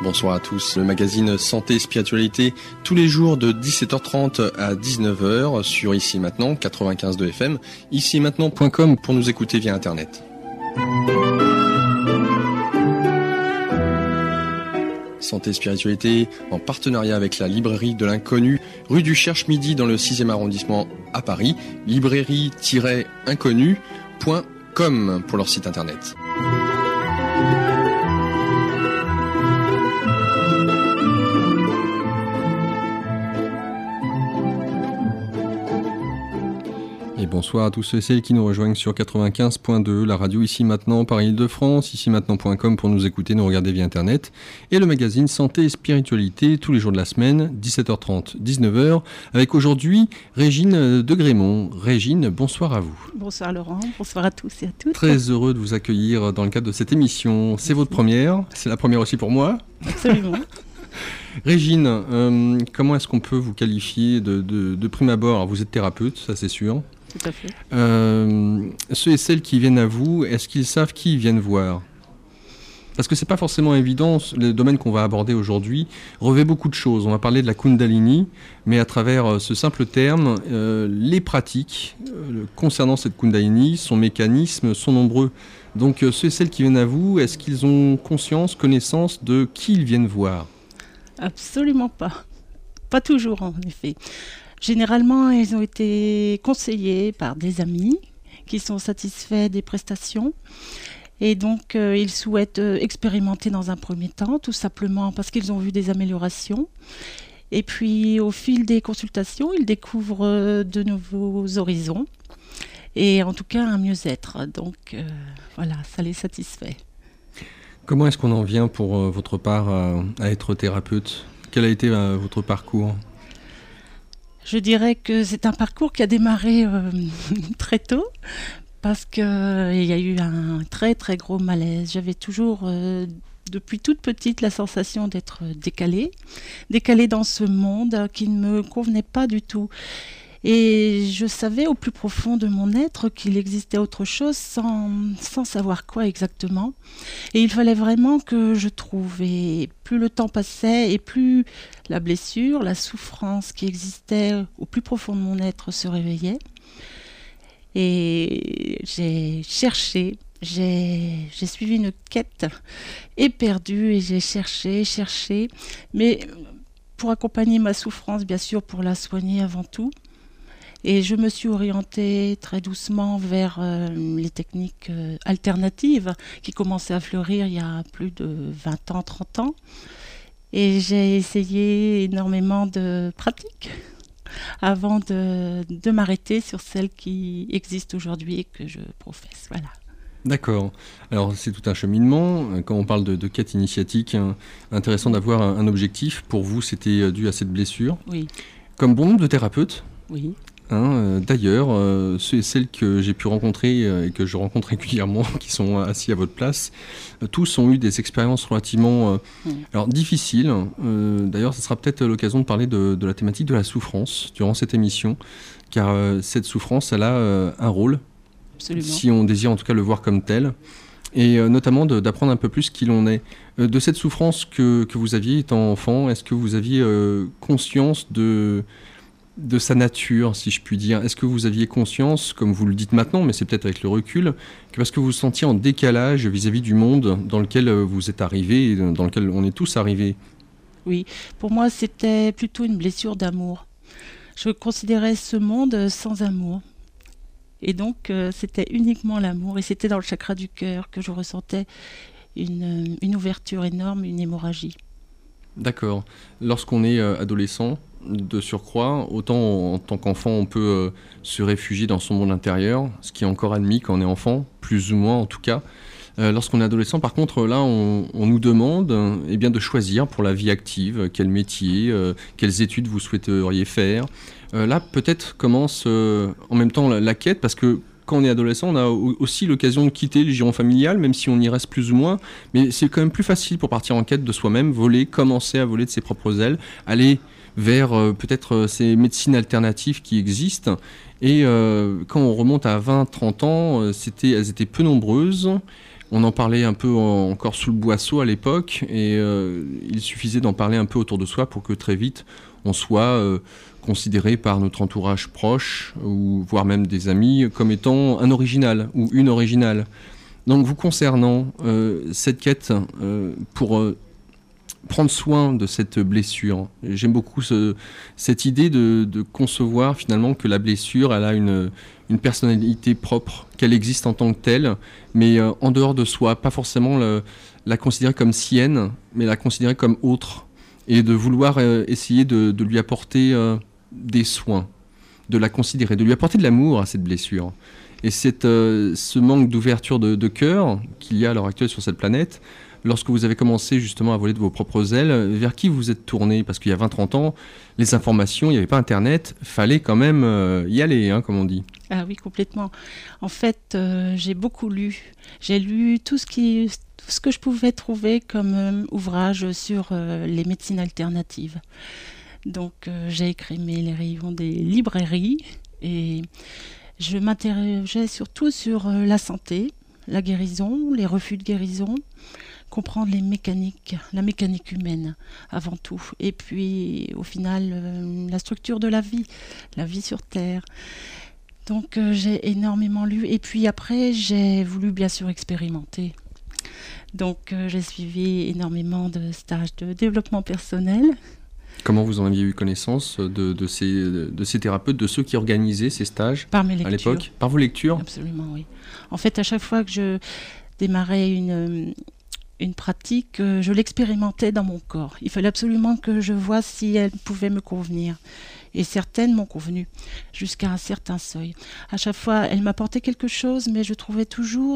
Bonsoir à tous. Le magazine Santé et Spiritualité, tous les jours de 17h30 à 19h sur Ici Maintenant, 95.2 FM, icimaintenant.com pour nous écouter via Internet. Santé et Spiritualité en partenariat avec la librairie de l'Inconnu, rue du Cherche-Midi dans le 6e arrondissement à Paris, librairie-inconnu.com pour leur site internet. Et bonsoir à tous ceux et celles qui nous rejoignent sur 95.2, la radio Ici Maintenant par Île-de-France, icimaintenant.com pour nous écouter, nous regarder via Internet, et le magazine Santé et Spiritualité tous les jours de la semaine, 17h30, 19h, avec aujourd'hui Régine de Grémont. Régine, bonsoir à vous. Bonsoir Laurent, bonsoir à tous et à toutes. Très heureux de vous accueillir dans le cadre de cette émission. C'est votre première, c'est la première aussi pour moi. Absolument. Régine, comment est-ce qu'on peut vous qualifier de prime abord? Alors, vous êtes thérapeute, ça c'est sûr. Tout à fait. Ceux et celles qui viennent à vous, est-ce qu'ils savent qui ils viennent voir? Parce que c'est pas forcément évident, le domaine qu'on va aborder aujourd'hui revêt beaucoup de choses. On va parler de la Kundalini, mais à travers ce simple terme, les pratiques concernant cette Kundalini, son mécanisme sont nombreux. Donc ceux et celles qui viennent à vous, est-ce qu'ils ont conscience, connaissance de qui ils viennent voir? Absolument pas. Pas toujours en effet. Généralement, ils ont été conseillés par des amis qui sont satisfaits des prestations et donc ils souhaitent expérimenter dans un premier temps, tout simplement parce qu'ils ont vu des améliorations. Et puis au fil des consultations, ils découvrent de nouveaux horizons et en tout cas un mieux-être. Donc voilà, ça les satisfait. Comment est-ce qu'on en vient pour votre part à être thérapeute? Quel a été votre parcours? Je dirais que c'est un parcours qui a démarré très tôt parce qu'il y a eu un très très gros malaise. J'avais toujours, depuis toute petite, la sensation d'être décalée dans ce monde qui ne me convenait pas du tout. Et je savais au plus profond de mon être qu'il existait autre chose sans savoir quoi exactement. Et il fallait vraiment que je trouve. Et plus le temps passait et plus la blessure, la souffrance qui existait au plus profond de mon être se réveillait. Et j'ai cherché, j'ai suivi une quête éperdue et j'ai cherché. Mais pour accompagner ma souffrance, bien sûr, pour la soigner avant tout. Et je me suis orientée très doucement vers les techniques alternatives qui commençaient à fleurir il y a plus de 20 ans, 30 ans. Et j'ai essayé énormément de pratiques avant de m'arrêter sur celles qui existent aujourd'hui et que je professe. Voilà. D'accord. Alors c'est tout un cheminement. Quand on parle de quête initiatique, intéressant d'avoir un objectif. Pour vous, c'était dû à cette blessure. Oui. Comme bon nombre de thérapeutes. Oui. D'ailleurs, ceux et celles que j'ai pu rencontrer et que je rencontre régulièrement, qui sont assis à votre place, tous ont eu des expériences relativement alors, difficiles. D'ailleurs, ce sera peut-être l'occasion de parler de la thématique de la souffrance durant cette émission, car cette souffrance, elle a un rôle, Absolument. Si on désire en tout cas le voir comme tel, et notamment d'apprendre un peu plus qui l'on est. De cette souffrance que vous aviez étant enfant, est-ce que vous aviez conscience de sa nature, si je puis dire? Est-ce que vous aviez conscience, comme vous le dites maintenant, mais c'est peut-être avec le recul, que parce que vous vous sentiez en décalage vis-à-vis du monde dans lequel vous êtes arrivé et dans lequel on est tous arrivés? Oui, pour moi c'était plutôt une blessure d'amour. Je considérais ce monde sans amour. Et donc c'était uniquement l'amour, et c'était dans le chakra du cœur que je ressentais une ouverture énorme, une hémorragie. D'accord. Lorsqu'on est adolescent, de surcroît, autant en tant qu'enfant on peut se réfugier dans son monde intérieur, ce qui est encore admis quand on est enfant, plus ou moins en tout cas. Lorsqu'on est adolescent, par contre, là on nous demande de choisir pour la vie active, quel métier, quelles études vous souhaiteriez faire. Là peut-être commence en même temps la quête, parce que quand on est adolescent, on a aussi l'occasion de quitter le giron familial, même si on y reste plus ou moins. Mais c'est quand même plus facile pour partir en quête de soi-même, commencer à voler de ses propres ailes, aller vers peut-être ces médecines alternatives qui existent. Et quand on remonte à 20-30 ans, elles étaient peu nombreuses. On en parlait un peu encore sous le boisseau à l'époque, et il suffisait d'en parler un peu autour de soi pour que très vite on soit considéré par notre entourage proche, ou voire même des amis, comme étant un original ou une originale. Donc vous concernant, cette quête pour prendre soin de cette blessure, j'aime beaucoup cette idée de concevoir finalement que la blessure, elle a une personnalité propre, qu'elle existe en tant que telle, mais en dehors de soi, pas forcément la considérer comme sienne, mais la considérer comme autre, et de vouloir essayer de lui apporter des soins, de la considérer, de lui apporter de l'amour à cette blessure. Et ce manque d'ouverture de cœur qu'il y a à l'heure actuelle sur cette planète, lorsque vous avez commencé justement à voler de vos propres ailes, vers qui vous êtes tourné? Parce qu'il y a 20-30 ans, les informations, il n'y avait pas Internet, fallait quand même y aller, hein, comme on dit. Ah oui, complètement. En fait, j'ai beaucoup lu. J'ai lu tout ce que je pouvais trouver comme ouvrage sur les médecines alternatives. Donc, j'ai écrémé les rayons des librairies et je m'interrogeais surtout sur la santé, la guérison, les refus de guérison, comprendre la mécanique humaine avant tout. Et puis, au final, la structure de la vie sur Terre. Donc, j'ai énormément lu. Et puis après, j'ai voulu bien sûr expérimenter. Donc, j'ai suivi énormément de stages de développement personnel. Comment vous en aviez eu connaissance de ces thérapeutes, de ceux qui organisaient ces stages par mes lectures. À l'époque? Par vos lectures? Absolument, oui. En fait, à chaque fois que je démarrais une pratique, je l'expérimentais dans mon corps. Il fallait absolument que je voie si elle pouvait me convenir. Et certaines m'ont convenu, jusqu'à un certain seuil. À chaque fois, elle m'apportait quelque chose, mais je trouvais toujours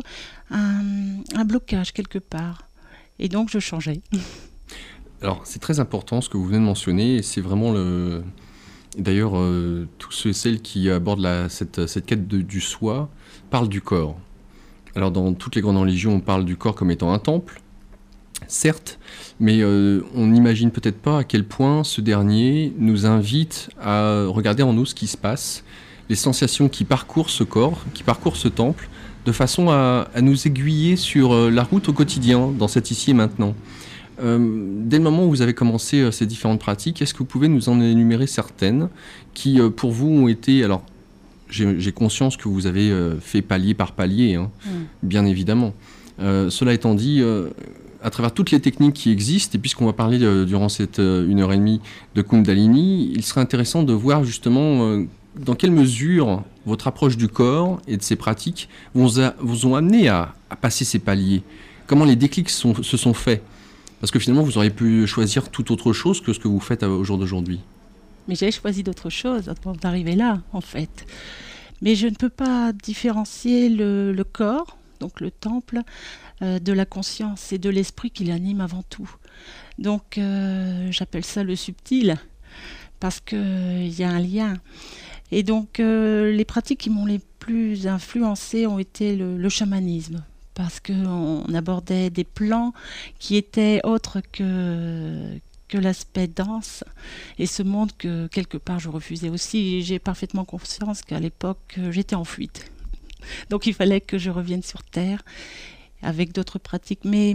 un blocage quelque part. Et donc, je changeais. Alors, c'est très important ce que vous venez de mentionner, et c'est vraiment D'ailleurs, tous ceux et celles qui abordent cette quête du soi parlent du corps. Alors, dans toutes les grandes religions, on parle du corps comme étant un temple, certes, mais on n'imagine peut-être pas à quel point ce dernier nous invite à regarder en nous ce qui se passe, les sensations qui parcourent ce corps, qui parcourent ce temple, de façon à nous aiguiller sur la route au quotidien, dans cet ici et maintenant. Dès le moment où vous avez commencé ces différentes pratiques, est-ce que vous pouvez nous en énumérer certaines qui, pour vous, ont été... Alors, j'ai conscience que vous avez fait palier par palier, hein, bien évidemment. Cela étant dit, à travers toutes les techniques qui existent, et puisqu'on va parler durant cette 1h30 de Kundalini, il serait intéressant de voir justement dans quelle mesure votre approche du corps et de ces pratiques vous ont amené à passer ces paliers. Comment les déclics se sont faits? Parce que finalement, vous auriez pu choisir tout autre chose que ce que vous faites au jour d'aujourd'hui. Mais j'ai choisi d'autres choses avant d'arriver là, en fait. Mais je ne peux pas différencier le corps, donc le temple, de la conscience et de l'esprit qui l'anime avant tout. Donc, j'appelle ça le subtil, parce qu'il y a un lien. Et donc, les pratiques qui m'ont les plus influencées ont été le chamanisme. Parce qu'on abordait des plans qui étaient autres que l'aspect dense et ce monde que quelque part je refusais aussi. J'ai parfaitement conscience qu'à l'époque j'étais en fuite. Donc il fallait que je revienne sur Terre avec d'autres pratiques. Mais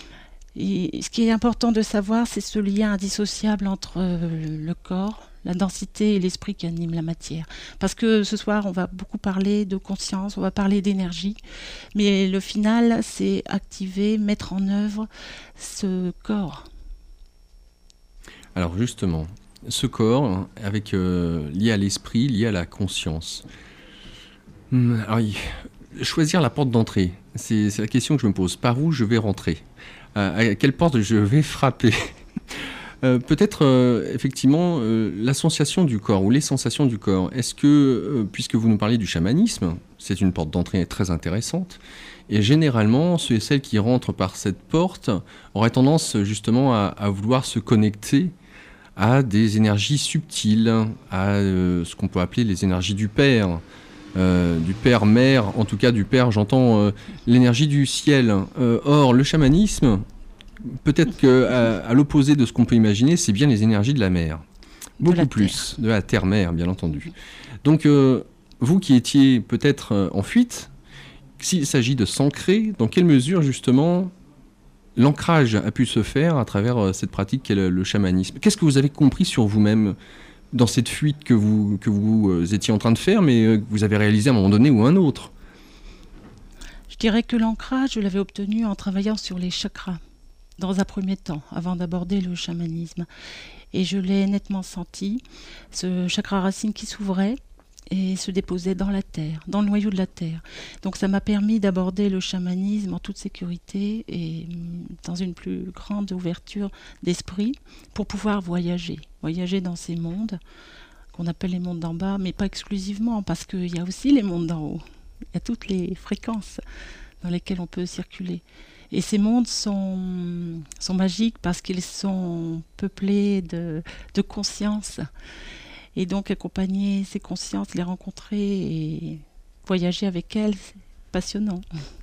ce qui est important de savoir, c'est ce lien indissociable entre le corps, la densité et l'esprit qui anime la matière. Parce que ce soir, on va beaucoup parler de conscience, on va parler d'énergie, mais le final, c'est activer, mettre en œuvre ce corps. Alors justement, ce corps, lié à l'esprit, lié à la conscience. Alors, choisir la porte d'entrée, c'est la question que je me pose. Par où je vais rentrer? À quelle porte je vais frapper? Peut-être effectivement la sensation du corps ou les sensations du corps. Est-ce que, puisque vous nous parlez du chamanisme, c'est une porte d'entrée très intéressante, et généralement ceux et celles qui rentrent par cette porte auraient tendance justement à vouloir se connecter à des énergies subtiles, à ce qu'on peut appeler les énergies du Père, mère, en tout cas du Père, j'entends l'énergie du ciel. Or, le chamanisme, peut-être qu'à l'opposé de ce qu'on peut imaginer, c'est bien les énergies de la mer. Beaucoup plus, de la terre-mère, bien entendu. Donc, vous qui étiez peut-être en fuite, s'il s'agit de s'ancrer, dans quelle mesure justement l'ancrage a pu se faire à travers cette pratique qu'est le chamanisme? Qu'est-ce que vous avez compris sur vous-même dans cette fuite que vous étiez en train de faire, mais que vous avez réalisé à un moment donné ou un autre? Je dirais que l'ancrage, je l'avais obtenu en travaillant sur les chakras, dans un premier temps, avant d'aborder le chamanisme. Et je l'ai nettement senti, ce chakra racine qui s'ouvrait et se déposait dans la terre, dans le noyau de la terre. Donc ça m'a permis d'aborder le chamanisme en toute sécurité et dans une plus grande ouverture d'esprit pour pouvoir voyager dans ces mondes qu'on appelle les mondes d'en bas, mais pas exclusivement, parce qu'il y a aussi les mondes d'en haut. Il y a toutes les fréquences dans lesquelles on peut circuler. Et ces mondes sont magiques parce qu'ils sont peuplés de conscience. Et donc accompagner ces consciences, les rencontrer et voyager avec elles, c'est passionnant.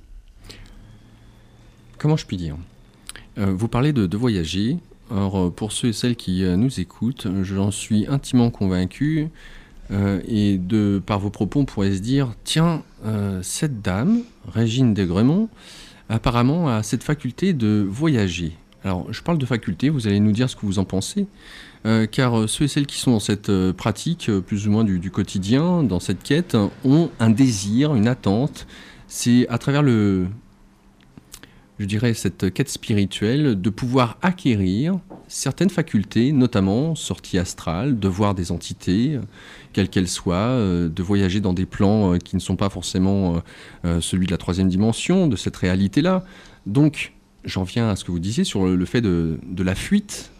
Comment je puis dire? Vous parlez de voyager. Alors pour ceux et celles qui nous écoutent, j'en suis intimement convaincu. Et par vos propos, on pourrait se dire, tiens, cette dame, Régine d'Aigremont, apparemment a cette faculté de voyager. Alors je parle de faculté, vous allez nous dire ce que vous en pensez. Car ceux et celles qui sont dans cette pratique, plus ou moins du quotidien, dans cette quête, ont un désir, une attente. C'est à travers cette quête spirituelle, de pouvoir acquérir certaines facultés, notamment sortie astrale, de voir des entités, quelles qu'elles soient, de voyager dans des plans qui ne sont pas forcément celui de la troisième dimension, de cette réalité-là. Donc, j'en viens à ce que vous disiez sur le fait de la fuite.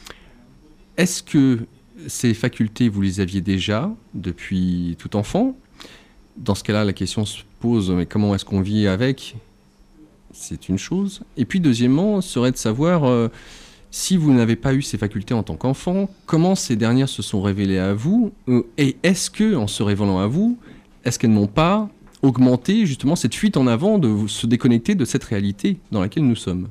Est-ce que ces facultés, vous les aviez déjà depuis tout enfant? Dans ce cas-là, la question se pose, mais comment est-ce qu'on vit avec? C'est une chose. Et puis, deuxièmement, serait de savoir, si vous n'avez pas eu ces facultés en tant qu'enfant, comment ces dernières se sont révélées à vous? Et est-ce que, en se révélant à vous, est-ce qu'elles n'ont pas augmenté justement cette fuite en avant de se déconnecter de cette réalité dans laquelle nous sommes?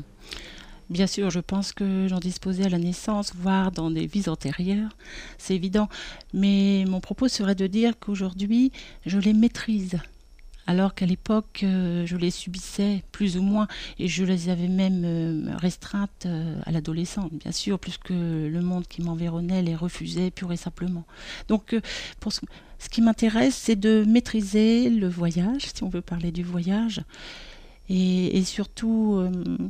Bien sûr, je pense que j'en disposais à la naissance, voire dans des vies antérieures, c'est évident. Mais mon propos serait de dire qu'aujourd'hui, je les maîtrise. Alors qu'à l'époque, je les subissais plus ou moins, et je les avais même restreintes à l'adolescente, bien sûr, puisque le monde qui m'environnait les refusait pur et simplement. Donc, ce qui m'intéresse, c'est de maîtriser le voyage, si on veut parler du voyage, et surtout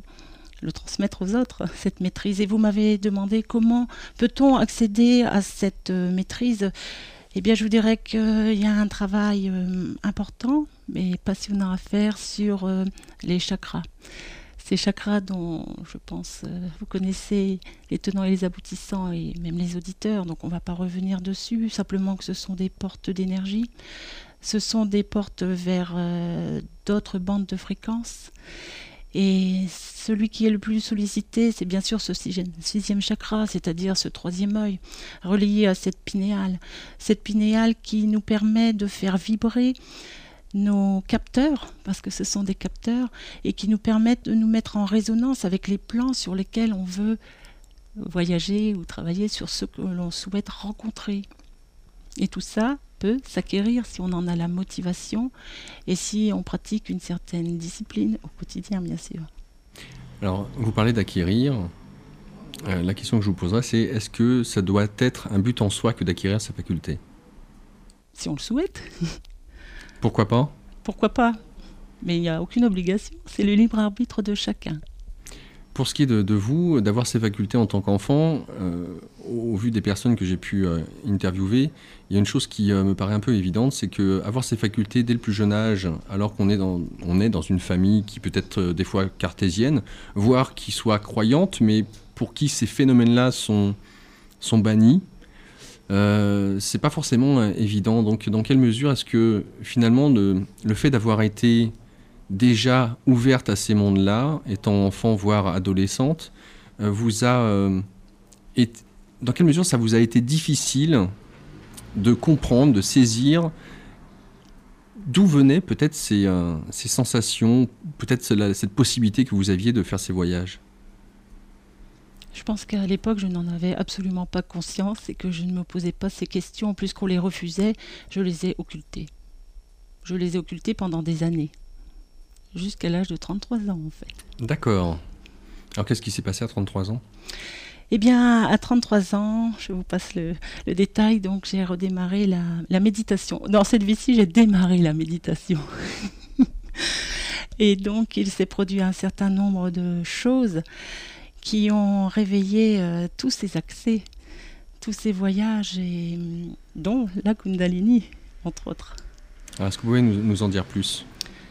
le transmettre aux autres, cette maîtrise. Et vous m'avez demandé comment peut-on accéder à cette maîtrise. Eh bien, je vous dirais qu'il y a un travail important, mais passionnant à faire sur les chakras. Ces chakras dont, je pense, vous connaissez les tenants et les aboutissants, et même les auditeurs, donc on ne va pas revenir dessus, simplement que ce sont des portes d'énergie, ce sont des portes vers d'autres bandes de fréquences. Et celui qui est le plus sollicité, c'est bien sûr ce sixième chakra, c'est-à-dire ce troisième œil, relié à cette pinéale qui nous permet de faire vibrer nos capteurs, parce que ce sont des capteurs, et qui nous permettent de nous mettre en résonance avec les plans sur lesquels on veut voyager ou travailler sur ce que l'on souhaite rencontrer. Et tout ça peut s'acquérir si on en a la motivation et si on pratique une certaine discipline au quotidien, bien sûr. Alors, vous parlez d'acquérir. La question que je vous poserai, c'est est-ce que ça doit être un but en soi que d'acquérir sa faculté? Si on le souhaite. Pourquoi pas? Pourquoi pas? Mais il n'y a aucune obligation. C'est le libre arbitre de chacun. Pour ce qui est de vous, d'avoir ces facultés en tant qu'enfant, au vu des personnes que j'ai pu interviewer, il y a une chose qui me paraît un peu évidente, c'est qu'avoir ces facultés dès le plus jeune âge, alors qu'on est dans une famille qui peut être des fois cartésienne, voire qui soit croyante, mais pour qui ces phénomènes-là sont bannis, c'est pas forcément évident. Donc dans quelle mesure est-ce que finalement le fait d'avoir été déjà ouverte à ces mondes-là, étant enfant voire adolescente, dans quelle mesure ça vous a été difficile de comprendre, de saisir d'où venaient peut-être ces sensations, peut-être cette possibilité que vous aviez de faire ces voyages? Je pense qu'à l'époque, je n'en avais absolument pas conscience et que je ne me posais pas ces questions. Plus qu'on les refusait, je les ai occultées. Je les ai occultées pendant des années. jusqu'à l'âge de 33 ans en fait. D'accord. Alors qu'est-ce qui s'est passé à 33 ans? Eh bien, à 33 ans, je vous passe le détail, donc j'ai redémarré la méditation. Dans cette vie-ci, j'ai démarré la méditation. Et donc, il s'est produit un certain nombre de choses qui ont réveillé tous ces accès, tous ces voyages, dont la Kundalini, entre autres. Alors, est-ce que vous pouvez nous en dire plus?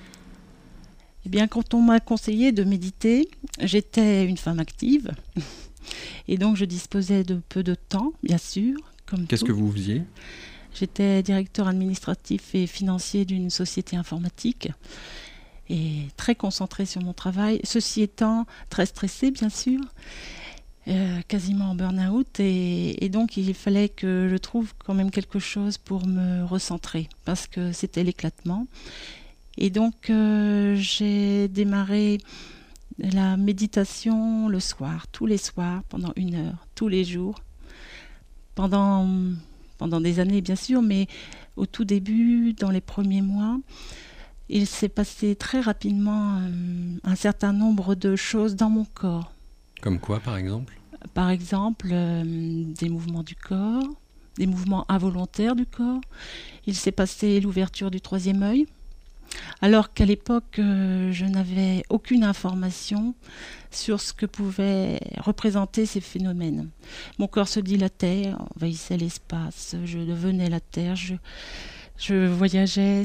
Eh bien, quand on m'a conseillé de méditer, j'étais une femme active. Et donc, je disposais de peu de temps, bien sûr. Qu'est-ce que vous faisiez? J'étais directeur administratif et financier d'une société informatique et très concentrée sur mon travail. Ceci étant, très stressée, bien sûr, quasiment en burn-out. Et donc, il fallait que je trouve quand même quelque chose pour me recentrer parce que c'était l'éclatement. Et donc, j'ai démarré la méditation le soir, tous les soirs, pendant 1 heure, tous les jours, pendant des années bien sûr, mais au tout début, dans les premiers mois, il s'est passé très rapidement un certain nombre de choses dans mon corps. Comme quoi, par exemple? Par exemple, des mouvements du corps, des mouvements involontaires du corps. Il s'est passé l'ouverture du 3e œil. Alors qu'à l'époque, je n'avais aucune information sur ce que pouvaient représenter ces phénomènes. Mon corps se dilatait, envahissait l'espace, je devenais la terre, je voyageais,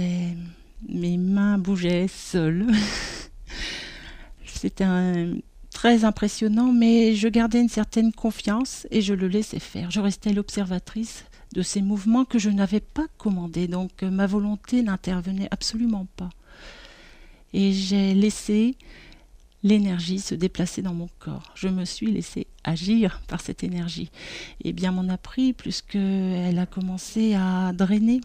mes mains bougeaient seules. C'était très impressionnant, mais je gardais une certaine confiance et je le laissais faire. Je restais l'observatrice de ces mouvements que je n'avais pas commandés, donc ma volonté n'intervenait absolument pas. Et j'ai laissé l'énergie se déplacer dans mon corps. Je me suis laissée agir par cette énergie. Et bien m'en a pris, puisqu'elle a commencé à drainer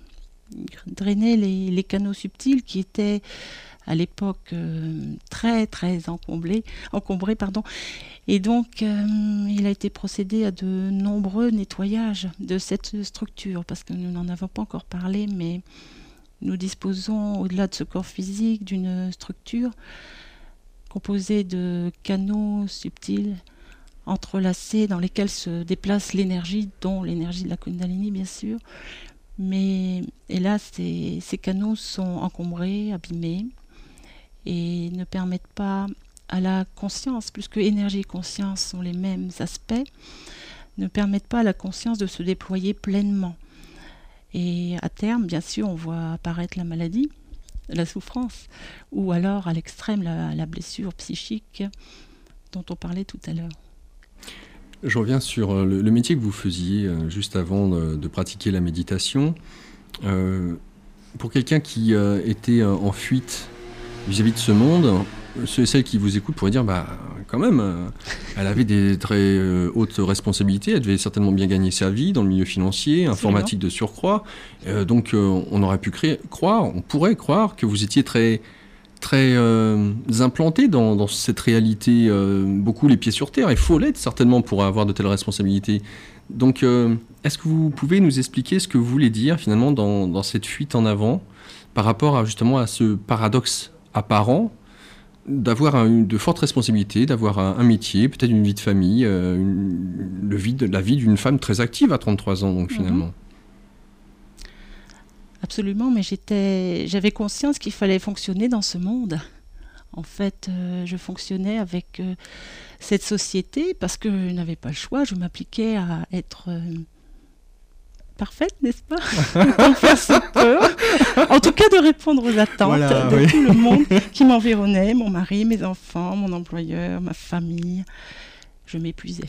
les canaux subtils qui étaient à l'époque très très encombrés. Et donc il a été procédé à de nombreux nettoyages de cette structure, parce que nous n'en avons pas encore parlé, mais nous disposons, au-delà de ce corps physique, d'une structure composée de canaux subtils entrelacés dans lesquels se déplace l'énergie, dont l'énergie de la Kundalini bien sûr. Mais hélas, ces canaux sont encombrés, abîmés, et ne permettent pas à la conscience, puisque énergie et conscience sont les mêmes aspects, ne permettent pas à la conscience de se déployer pleinement. Et à terme, bien sûr, on voit apparaître la maladie, la souffrance, ou alors à l'extrême la blessure psychique dont on parlait tout à l'heure. Je reviens sur le métier que vous faisiez juste avant de pratiquer la méditation. Pour quelqu'un qui était en fuite vis-à-vis de ce monde, ceux et celles qui vous écoutent pourraient dire, quand même, elle avait des très hautes responsabilités, elle devait certainement bien gagner sa vie dans le milieu financier, informatique de surcroît. Donc on aurait pu on pourrait croire que vous étiez très implanté dans cette réalité, beaucoup les pieds sur terre. Il faut l'être certainement pour avoir de telles responsabilités. Donc est-ce que vous pouvez nous expliquer ce que vous voulez dire finalement dans cette fuite en avant par rapport justement à ce paradoxe apparent d'avoir de fortes responsabilités, d'avoir un métier, peut-être une vie de famille, la vie d'une femme très active à 33 ans, donc finalement. Absolument, mais j'avais conscience qu'il fallait fonctionner dans ce monde. En fait, je fonctionnais avec cette société parce que je n'avais pas le choix, je m'appliquais à être parfaite, n'est-ce pas? En faire ce peu. En tout cas, de répondre aux attentes de tout le monde qui m'environnait, mon mari, mes enfants, mon employeur, ma famille. Je m'épuisais.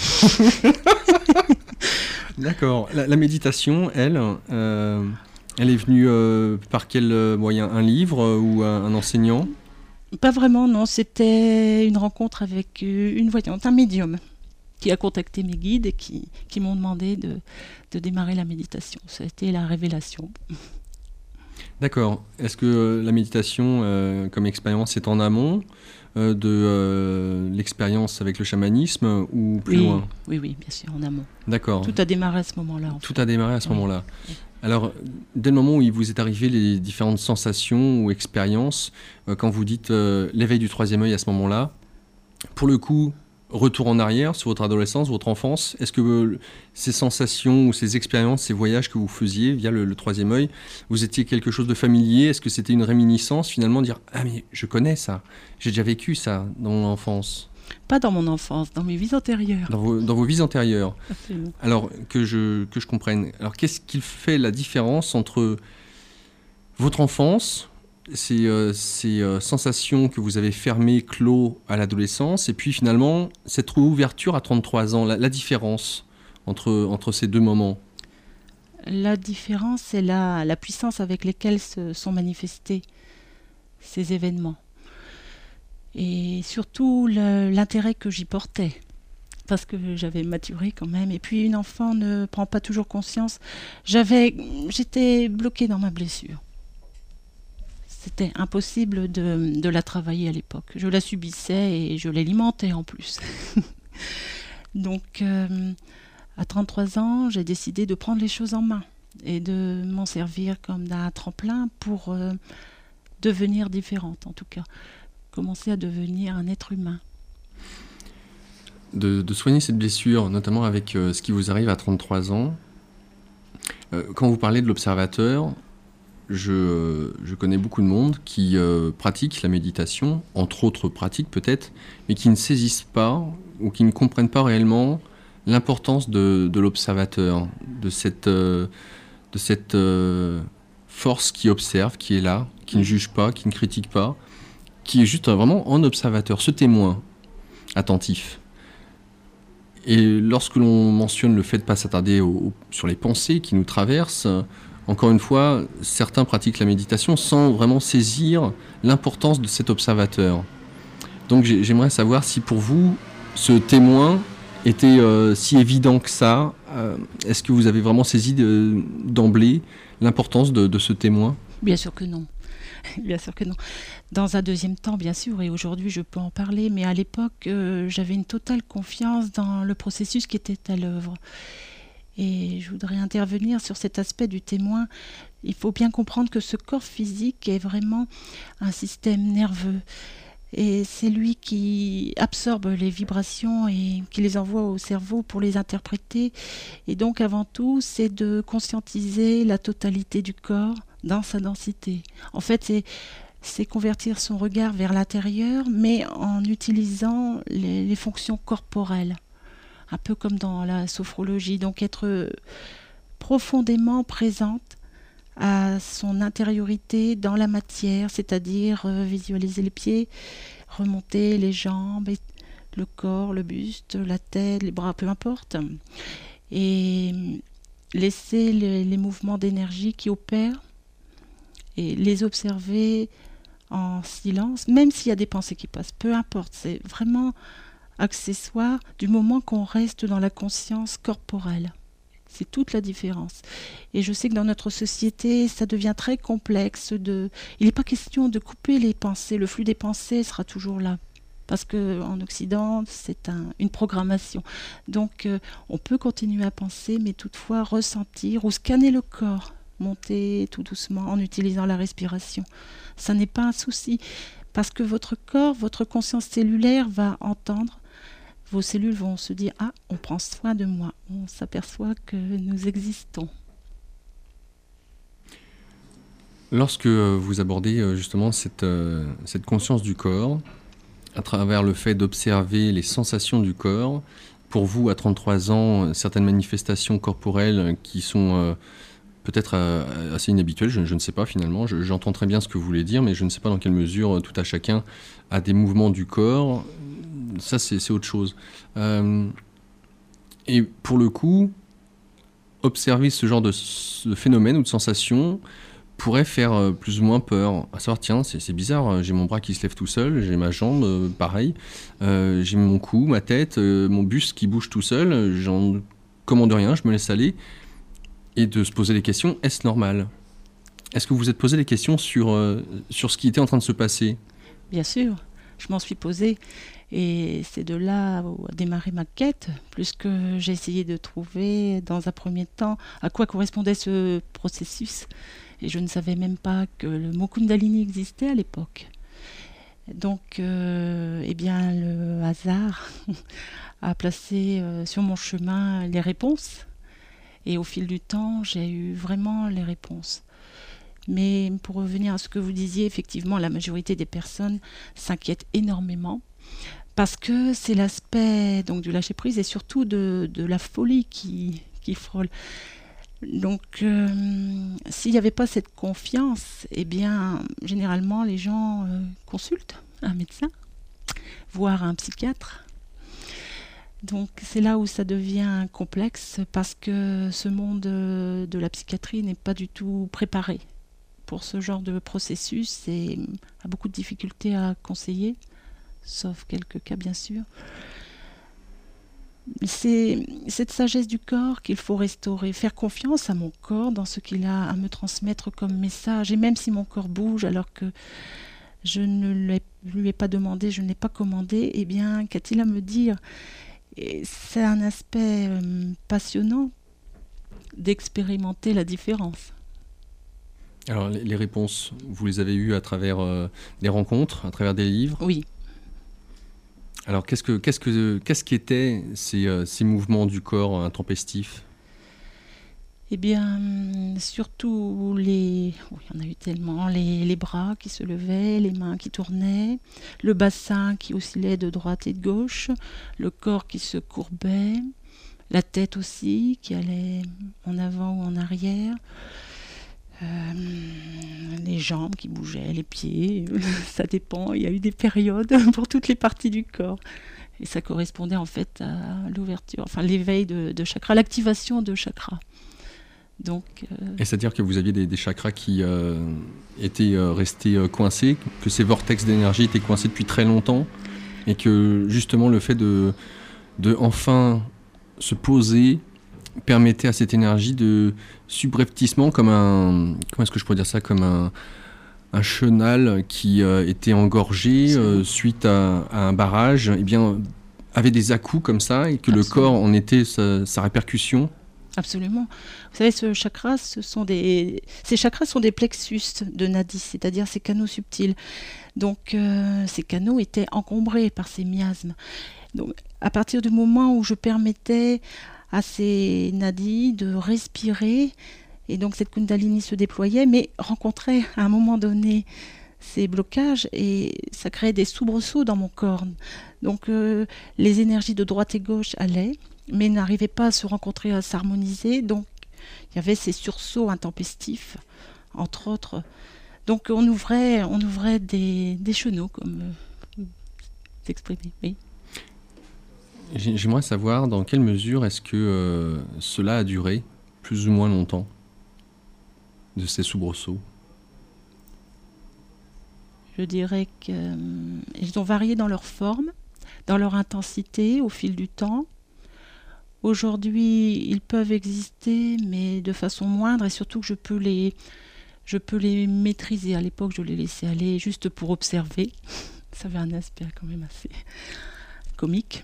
D'accord. La méditation, elle est venue par quel moyen? Un livre ou un enseignant? Pas vraiment, non. C'était une rencontre avec une voyante, un médium, qui a contacté mes guides et qui m'ont demandé de démarrer la méditation. Ça a été la révélation. D'accord. Est-ce que la méditation, comme expérience, est en amont de l'expérience avec le chamanisme ou plus loin? Oui, bien sûr, en amont. D'accord. Tout a démarré à ce moment-là. Tout a démarré à ce moment-là. Alors, dès le moment où il vous est arrivé les différentes sensations ou expériences, quand vous dites l'éveil du troisième œil à ce moment-là, pour le coup, retour en arrière sur votre adolescence, votre enfance, est-ce que ces sensations ou ces expériences, ces voyages que vous faisiez via le troisième œil, vous étiez quelque chose de familier? Est-ce que c'était une réminiscence finalement, dire « Ah mais je connais ça, j'ai déjà vécu ça dans mon enfance ». Pas dans mon enfance, dans mes vies antérieures. Dans vos vies antérieures. Absolument. Alors, que je comprenne. Alors, qu'est-ce qui fait la différence entre votre enfance, ces sensations que vous avez fermées, clos à l'adolescence, et puis finalement, cette ouverture à 33 ans, la différence entre ces deux moments? La différence, c'est la puissance avec laquelle se sont manifestés ces événements. Et surtout l'intérêt que j'y portais, parce que j'avais maturé quand même. Et puis une enfant ne prend pas toujours conscience. J'étais bloquée dans ma blessure. C'était impossible de la travailler à l'époque. Je la subissais et je l'alimentais en plus. Donc à 33 ans, j'ai décidé de prendre les choses en main et de m'en servir comme d'un tremplin pour devenir différente, en tout cas. Commencer à devenir un être humain. De soigner cette blessure, notamment avec ce qui vous arrive à 33 ans, quand vous parlez de l'observateur, je connais beaucoup de monde qui pratique la méditation, entre autres pratiques peut-être, mais qui ne saisissent pas ou qui ne comprennent pas réellement l'importance de l'observateur, de cette force qui observe, qui est là, qui ne juge pas, qui ne critique pas, qui est juste vraiment en observateur, ce témoin attentif. Et lorsque l'on mentionne le fait de ne pas s'attarder sur les pensées qui nous traversent, encore une fois, certains pratiquent la méditation sans vraiment saisir l'importance de cet observateur. Donc j'aimerais savoir si pour vous, ce témoin était si évident que ça. Est-ce que vous avez vraiment saisi d'emblée l'importance de ce témoin? Bien sûr que non. Bien sûr que non. Dans un deuxième temps, bien sûr, et aujourd'hui je peux en parler, mais à l'époque, j'avais une totale confiance dans le processus qui était à l'œuvre. Et je voudrais intervenir sur cet aspect du témoin. Il faut bien comprendre que ce corps physique est vraiment un système nerveux. Et c'est lui qui absorbe les vibrations et qui les envoie au cerveau pour les interpréter. Et donc, avant tout, c'est de conscientiser la totalité du corps dans sa densité. En fait, c'est convertir son regard vers l'intérieur, mais en utilisant les fonctions corporelles. Un peu comme dans la sophrologie. Donc, être profondément présente à son intériorité dans la matière, c'est-à-dire visualiser les pieds, remonter les jambes, le corps, le buste, la tête, les bras, peu importe, et laisser les mouvements d'énergie qui opèrent et les observer en silence, même s'il y a des pensées qui passent, peu importe, c'est vraiment accessoire du moment qu'on reste dans la conscience corporelle. C'est toute la différence. Et je sais que dans notre société, ça devient très complexe. Il n'est pas question de couper les pensées. Le flux des pensées sera toujours là. Parce qu'en Occident, c'est une programmation. Donc, on peut continuer à penser, mais toutefois ressentir ou scanner le corps, monter tout doucement en utilisant la respiration. Ça n'est pas un souci. Parce que votre corps, votre conscience cellulaire va entendre. Vos cellules vont se dire « Ah, on prend soin de moi ». On s'aperçoit que nous existons. Lorsque vous abordez justement cette conscience du corps, à travers le fait d'observer les sensations du corps, pour vous, à 33 ans, certaines manifestations corporelles qui sont peut-être assez inhabituelles, je ne sais pas finalement, j'entends très bien ce que vous voulez dire, mais je ne sais pas dans quelle mesure tout à chacun a des mouvements du corps. Ça, c'est autre chose. Et pour le coup, observer ce genre de phénomène ou de sensation pourrait faire plus ou moins peur. À savoir, tiens, c'est bizarre, j'ai mon bras qui se lève tout seul, j'ai ma jambe, pareil, j'ai mon cou, ma tête, mon buste qui bouge tout seul, j'en commande rien, je me laisse aller. Et de se poser des questions, est-ce normal? Est-ce que vous vous êtes posé des questions sur ce qui était en train de se passer? Bien sûr, je m'en suis posée. Et c'est de là où a démarré ma quête, puisque j'ai essayé de trouver dans un premier temps à quoi correspondait ce processus. Et je ne savais même pas que le mot Kundalini existait à l'époque. Donc, eh bien, le hasard a placé sur mon chemin les réponses. Et au fil du temps, j'ai eu vraiment les réponses. Mais pour revenir à ce que vous disiez, effectivement, la majorité des personnes s'inquiètent énormément parce que c'est l'aspect donc du lâcher-prise et surtout de la folie qui frôle. Donc, s'il n'y avait pas cette confiance, eh bien, généralement, les gens consultent un médecin, voire un psychiatre. Donc, c'est là où ça devient complexe parce que ce monde de la psychiatrie n'est pas du tout préparé pour ce genre de processus et a beaucoup de difficultés à conseiller, sauf quelques cas bien sûr. C'est cette sagesse du corps qu'il faut restaurer, faire confiance à mon corps dans ce qu'il a à me transmettre comme message. Et même si mon corps bouge alors que je ne lui ai pas demandé, je ne l'ai pas commandé, eh bien, qu'a-t-il à me dire ? Et c'est un aspect passionnant d'expérimenter la différence. Alors, les réponses, vous les avez eues à travers des rencontres, à travers des livres ? Oui. Alors, qu'est-ce qu'étaient ces mouvements du corps intempestifs ? Eh bien, surtout il y en a eu tellement, les bras qui se levaient, les mains qui tournaient, le bassin qui oscillait de droite et de gauche, le corps qui se courbait, la tête aussi qui allait en avant ou en arrière, les jambes qui bougeaient, les pieds, ça dépend, il y a eu des périodes pour toutes les parties du corps. Et ça correspondait en fait à l'ouverture, enfin l'éveil de chakras, l'activation de chakras. Donc, Et c'est-à-dire que vous aviez des chakras qui étaient restés coincés, que ces vortex d'énergie étaient coincés depuis très longtemps, et que justement le fait de enfin se poser permettait à cette énergie de subrepticement, comment est-ce que je pourrais dire ça, comme un chenal qui était engorgé suite à un barrage, eh bien, avait des à-coups comme ça, et que le corps en était sa répercussion. Absolument. Vous savez, ces chakras sont des plexus de nadis, c'est-à-dire ces canaux subtils. Donc, ces canaux étaient encombrés par ces miasmes. Donc, à partir du moment où je permettais à ces nadis de respirer, et donc cette kundalini se déployait, mais rencontrait à un moment donné ces blocages et ça créait des soubresauts dans mon corps. Donc, les énergies de droite et gauche allaient, mais n'arrivaient pas à se rencontrer, à s'harmoniser. Donc, il y avait ces sursauts intempestifs, entre autres. Donc, on ouvrait des chenaux, comme vous exprimez. Oui. J'aimerais savoir dans quelle mesure est-ce que cela a duré plus ou moins longtemps, de ces soubresauts. Je dirais qu'ils ont varié dans leur forme, dans leur intensité au fil du temps. Aujourd'hui, ils peuvent exister, mais de façon moindre, et surtout que je peux les maîtriser. À l'époque, je les laissais aller juste pour observer. Ça avait un aspect quand même assez comique.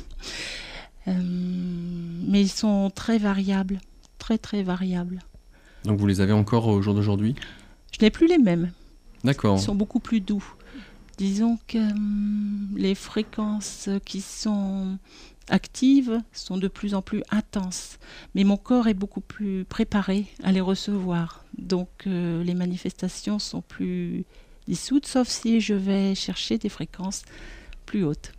Mais ils sont très variables, très très variables. Donc vous les avez encore au jour d'aujourd'hui ? Je n'ai plus les mêmes. D'accord. Ils sont beaucoup plus doux. Disons que les fréquences qui sont actives sont de plus en plus intenses. Mais mon corps est beaucoup plus préparé à les recevoir. Donc les manifestations sont plus dissoutes, sauf si je vais chercher des fréquences plus hautes.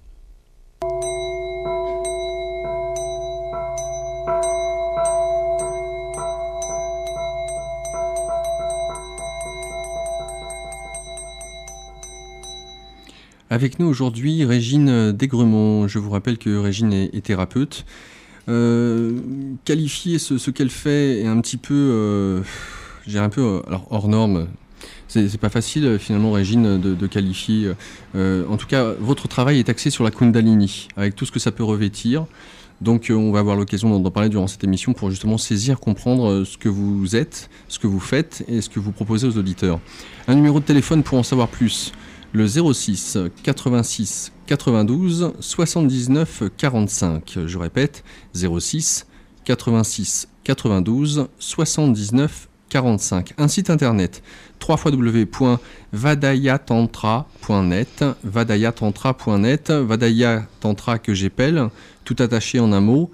Avec nous aujourd'hui, Régine Desgremont. Je vous rappelle que Régine est thérapeute. Qualifier ce qu'elle fait est un petit peu, alors hors norme. C'est pas facile finalement, Régine, de qualifier. En tout cas, votre travail est axé sur la Kundalini, avec tout ce que ça peut revêtir. Donc on va avoir l'occasion d'en parler durant cette émission pour justement saisir, comprendre ce que vous êtes, ce que vous faites et ce que vous proposez aux auditeurs. Un numéro de téléphone pour en savoir plus, le 06 86 92 79 45. Je répète, 06 86 92 79 45. Un site internet www.vadayatantra.net, vadayatantra.net, Vadaya Tantra que j'appelle, tout attaché en un mot,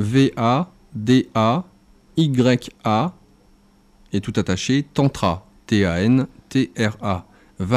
V-A-D-A-Y-A, et tout attaché, Tantra, T-A-N-T-R-A,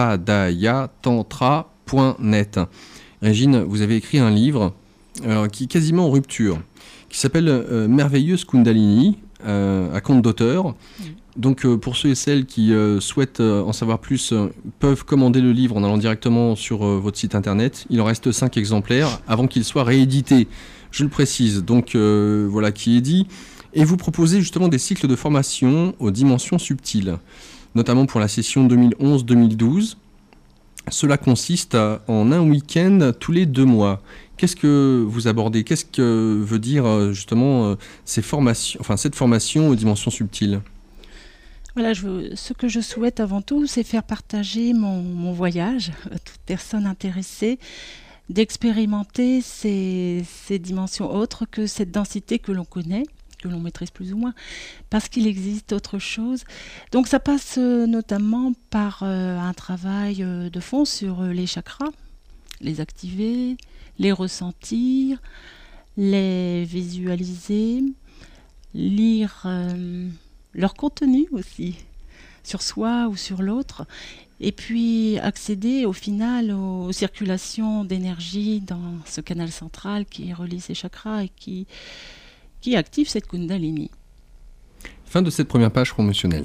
vadayatantra.net. Régine, vous avez écrit un livre qui est quasiment en rupture, qui s'appelle Merveilleuse Kundalini, à compte d'auteur. Donc pour ceux et celles qui souhaitent en savoir plus, peuvent commander le livre en allant directement sur votre site internet. Il en reste 5 exemplaires avant qu'il soit réédité. Je le précise, donc voilà qui est dit. Et vous proposez justement des cycles de formation aux dimensions subtiles, notamment pour la session 2011-2012. Cela consiste en un week-end tous les 2 mois. Qu'est-ce que vous abordez? Qu'est-ce que veut dire justement cette formation aux dimensions subtiles? Voilà, ce que je souhaite avant tout, c'est faire partager mon voyage à toute personne intéressée, d'expérimenter ces dimensions autres que cette densité que l'on connaît, que l'on maîtrise plus ou moins, parce qu'il existe autre chose. Donc ça passe notamment par un travail de fond sur les chakras, les activer, les ressentir, les visualiser, lire leur contenu aussi, sur soi ou sur l'autre, et puis accéder au final aux circulations d'énergie dans ce canal central qui relie ces chakras et qui active cette Kundalini. Fin de cette première page promotionnelle.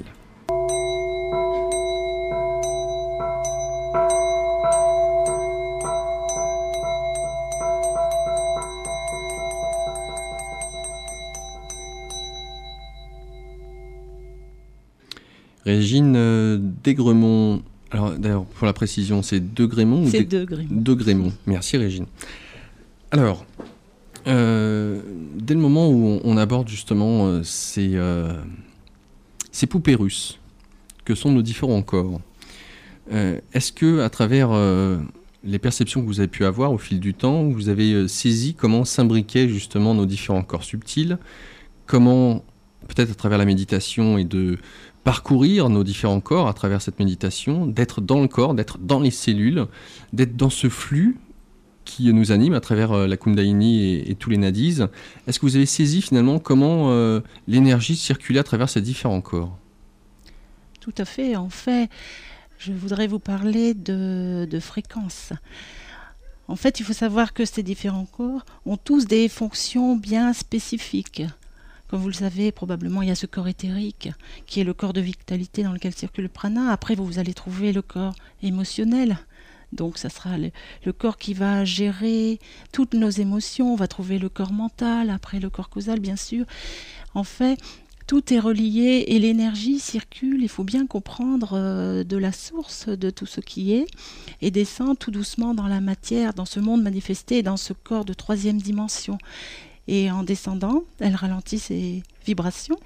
Régine Desgremont. Alors d'ailleurs, pour la précision, c'est Desgremont? C'est Desgremont. Desgremont. Merci Régine. Alors, dès le moment où on aborde justement ces poupées russes, que sont nos différents corps, est-ce que à travers les perceptions que vous avez pu avoir au fil du temps, vous avez saisi comment s'imbriquaient justement nos différents corps subtils, comment, peut-être à travers la méditation et de parcourir nos différents corps à travers cette méditation, d'être dans le corps, d'être dans les cellules, d'être dans ce flux qui nous anime à travers la Kundalini et tous les nadis. Est-ce que vous avez saisi finalement comment l'énergie circulait à travers ces différents corps? Tout à fait. En fait, je voudrais vous parler de fréquences. En fait, il faut savoir que ces différents corps ont tous des fonctions bien spécifiques. Comme vous le savez, probablement, il y a ce corps éthérique, qui est le corps de vitalité dans lequel circule le prana. Après, vous allez trouver le corps émotionnel. Donc, ça sera le corps qui va gérer toutes nos émotions. On va trouver le corps mental, après le corps causal, bien sûr. En fait, tout est relié et l'énergie circule. Il faut bien comprendre de la source de tout ce qui est et descend tout doucement dans la matière, dans ce monde manifesté, dans ce corps de 3e dimension. Et en descendant, elle ralentit ses vibrations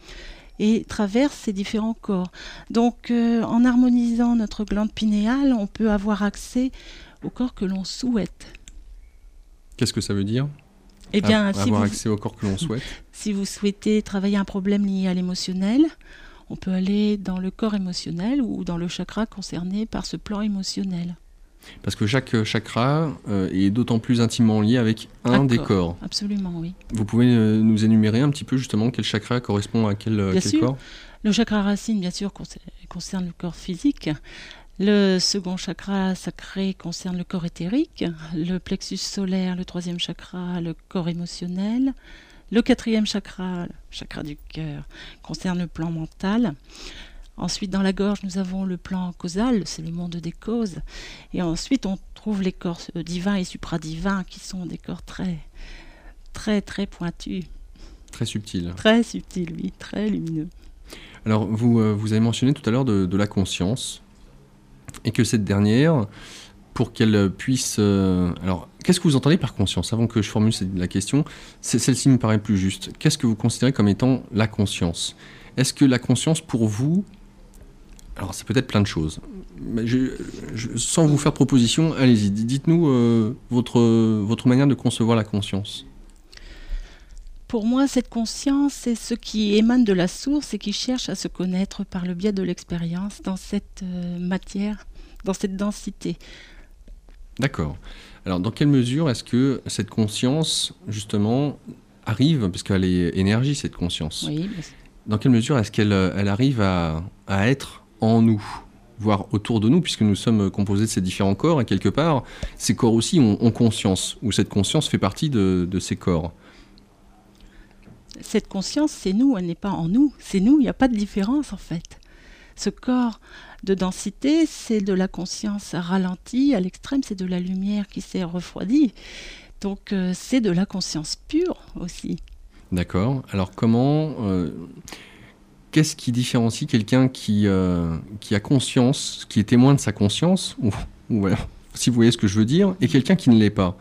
et traverse ces différents corps. Donc, en harmonisant notre glande pinéale, on peut avoir accès au corps que l'on souhaite. Qu'est-ce que ça veut dire? Eh bien, avoir accès au corps que l'on souhaite. Si vous souhaitez travailler un problème lié à l'émotionnel, on peut aller dans le corps émotionnel ou dans le chakra concerné par ce plan émotionnel. Parce que chaque chakra est d'autant plus intimement lié avec un des corps. Absolument, oui. Vous pouvez nous énumérer un petit peu justement quel chakra correspond à quel corps? Le chakra racine, bien sûr, concerne le corps physique. Le second chakra sacré concerne le corps éthérique. Le plexus solaire, le 3e chakra, le corps émotionnel. Le 4e chakra, le chakra du cœur, concerne le plan mental. Ensuite, dans la gorge, nous avons le plan causal, c'est le monde des causes. Et ensuite, on trouve les corps divins et supradivins, qui sont des corps très, très, très pointus. Très subtils. Très subtils, oui, très lumineux. Alors, vous avez mentionné tout à l'heure de la conscience, et que cette dernière, pour qu'elle puisse... alors, qu'est-ce que vous entendez par conscience? Avant que je formule la question, celle-ci me paraît plus juste. Qu'est-ce que vous considérez comme étant la conscience? Est-ce que la conscience, pour vous... Alors, c'est peut-être plein de choses. Sans vous faire de proposition, allez-y, dites-nous votre manière de concevoir la conscience. Pour moi, cette conscience, c'est ce qui émane de la source et qui cherche à se connaître par le biais de l'expérience dans cette matière, dans cette densité. D'accord. Alors, dans quelle mesure est-ce que cette conscience, justement, arrive, parce qu'elle est énergie, cette conscience, Oui, dans quelle mesure est-ce qu'elle arrive à être en nous, voire autour de nous, puisque nous sommes composés de ces différents corps, et quelque part, ces corps aussi ont conscience, ou cette conscience fait partie de ces corps. cette conscience, c'est nous, elle n'est pas en nous. C'est nous, il n'y a pas de différence en fait. Ce corps de densité, c'est de la conscience ralentie. À l'extrême, c'est de la lumière qui s'est refroidie. Donc c'est de la conscience pure aussi. D'accord. Alors qu'est-ce qui différencie quelqu'un qui a conscience, qui est témoin de sa conscience, ou alors, si vous voyez ce que je veux dire, et quelqu'un qui ne l'est pas?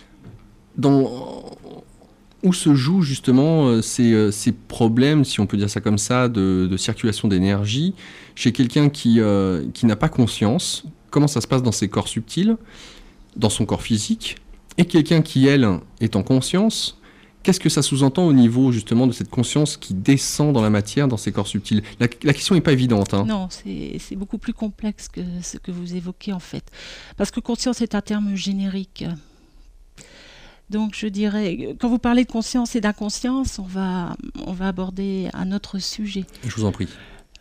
Où se jouent justement ces problèmes, si on peut dire ça comme ça, de circulation d'énergie chez quelqu'un qui n'a pas conscience? Comment ça se passe dans ses corps subtils, dans son corps physique, et quelqu'un qui, elle, est en conscience? Qu'est-ce que ça sous-entend au niveau justement de cette conscience qui descend dans la matière, dans ces corps subtils? La question n'est pas évidente. Hein. Non, c'est beaucoup plus complexe que ce que vous évoquez en fait. Parce que conscience est un terme générique. Donc je dirais, quand vous parlez de conscience et d'inconscience, on va aborder un autre sujet. Je vous en prie.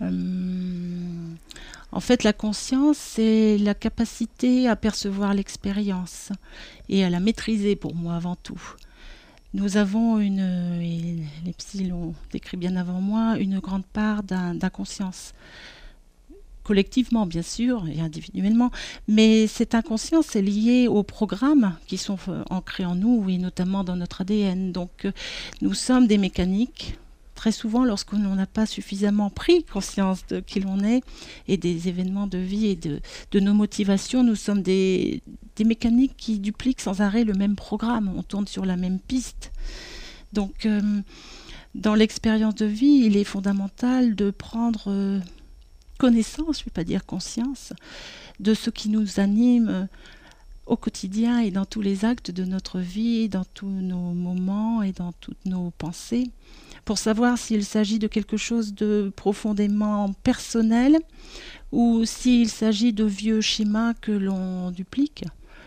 En fait, la conscience, c'est la capacité à percevoir l'expérience et à la maîtriser pour moi avant tout. Nous avons et les psys l'ont décrit bien avant moi, une grande part d'inconscience. Collectivement, bien sûr, et individuellement, mais cette inconscience est liée aux programmes qui sont ancrés en nous, et notamment dans notre ADN. Donc, nous sommes des mécaniques. Très souvent, lorsqu'on n'a pas suffisamment pris conscience de qui l'on est et des événements de vie et de nos motivations, nous sommes des mécaniques qui dupliquent sans arrêt le même programme. On tourne sur la même piste. Donc, dans l'expérience de vie, il est fondamental de prendre connaissance, je ne vais pas dire conscience, de ce qui nous anime au quotidien et dans tous les actes de notre vie, dans tous nos moments et dans toutes nos pensées, pour savoir s'il s'agit de quelque chose de profondément personnel ou s'il s'agit de vieux schémas que l'on duplique.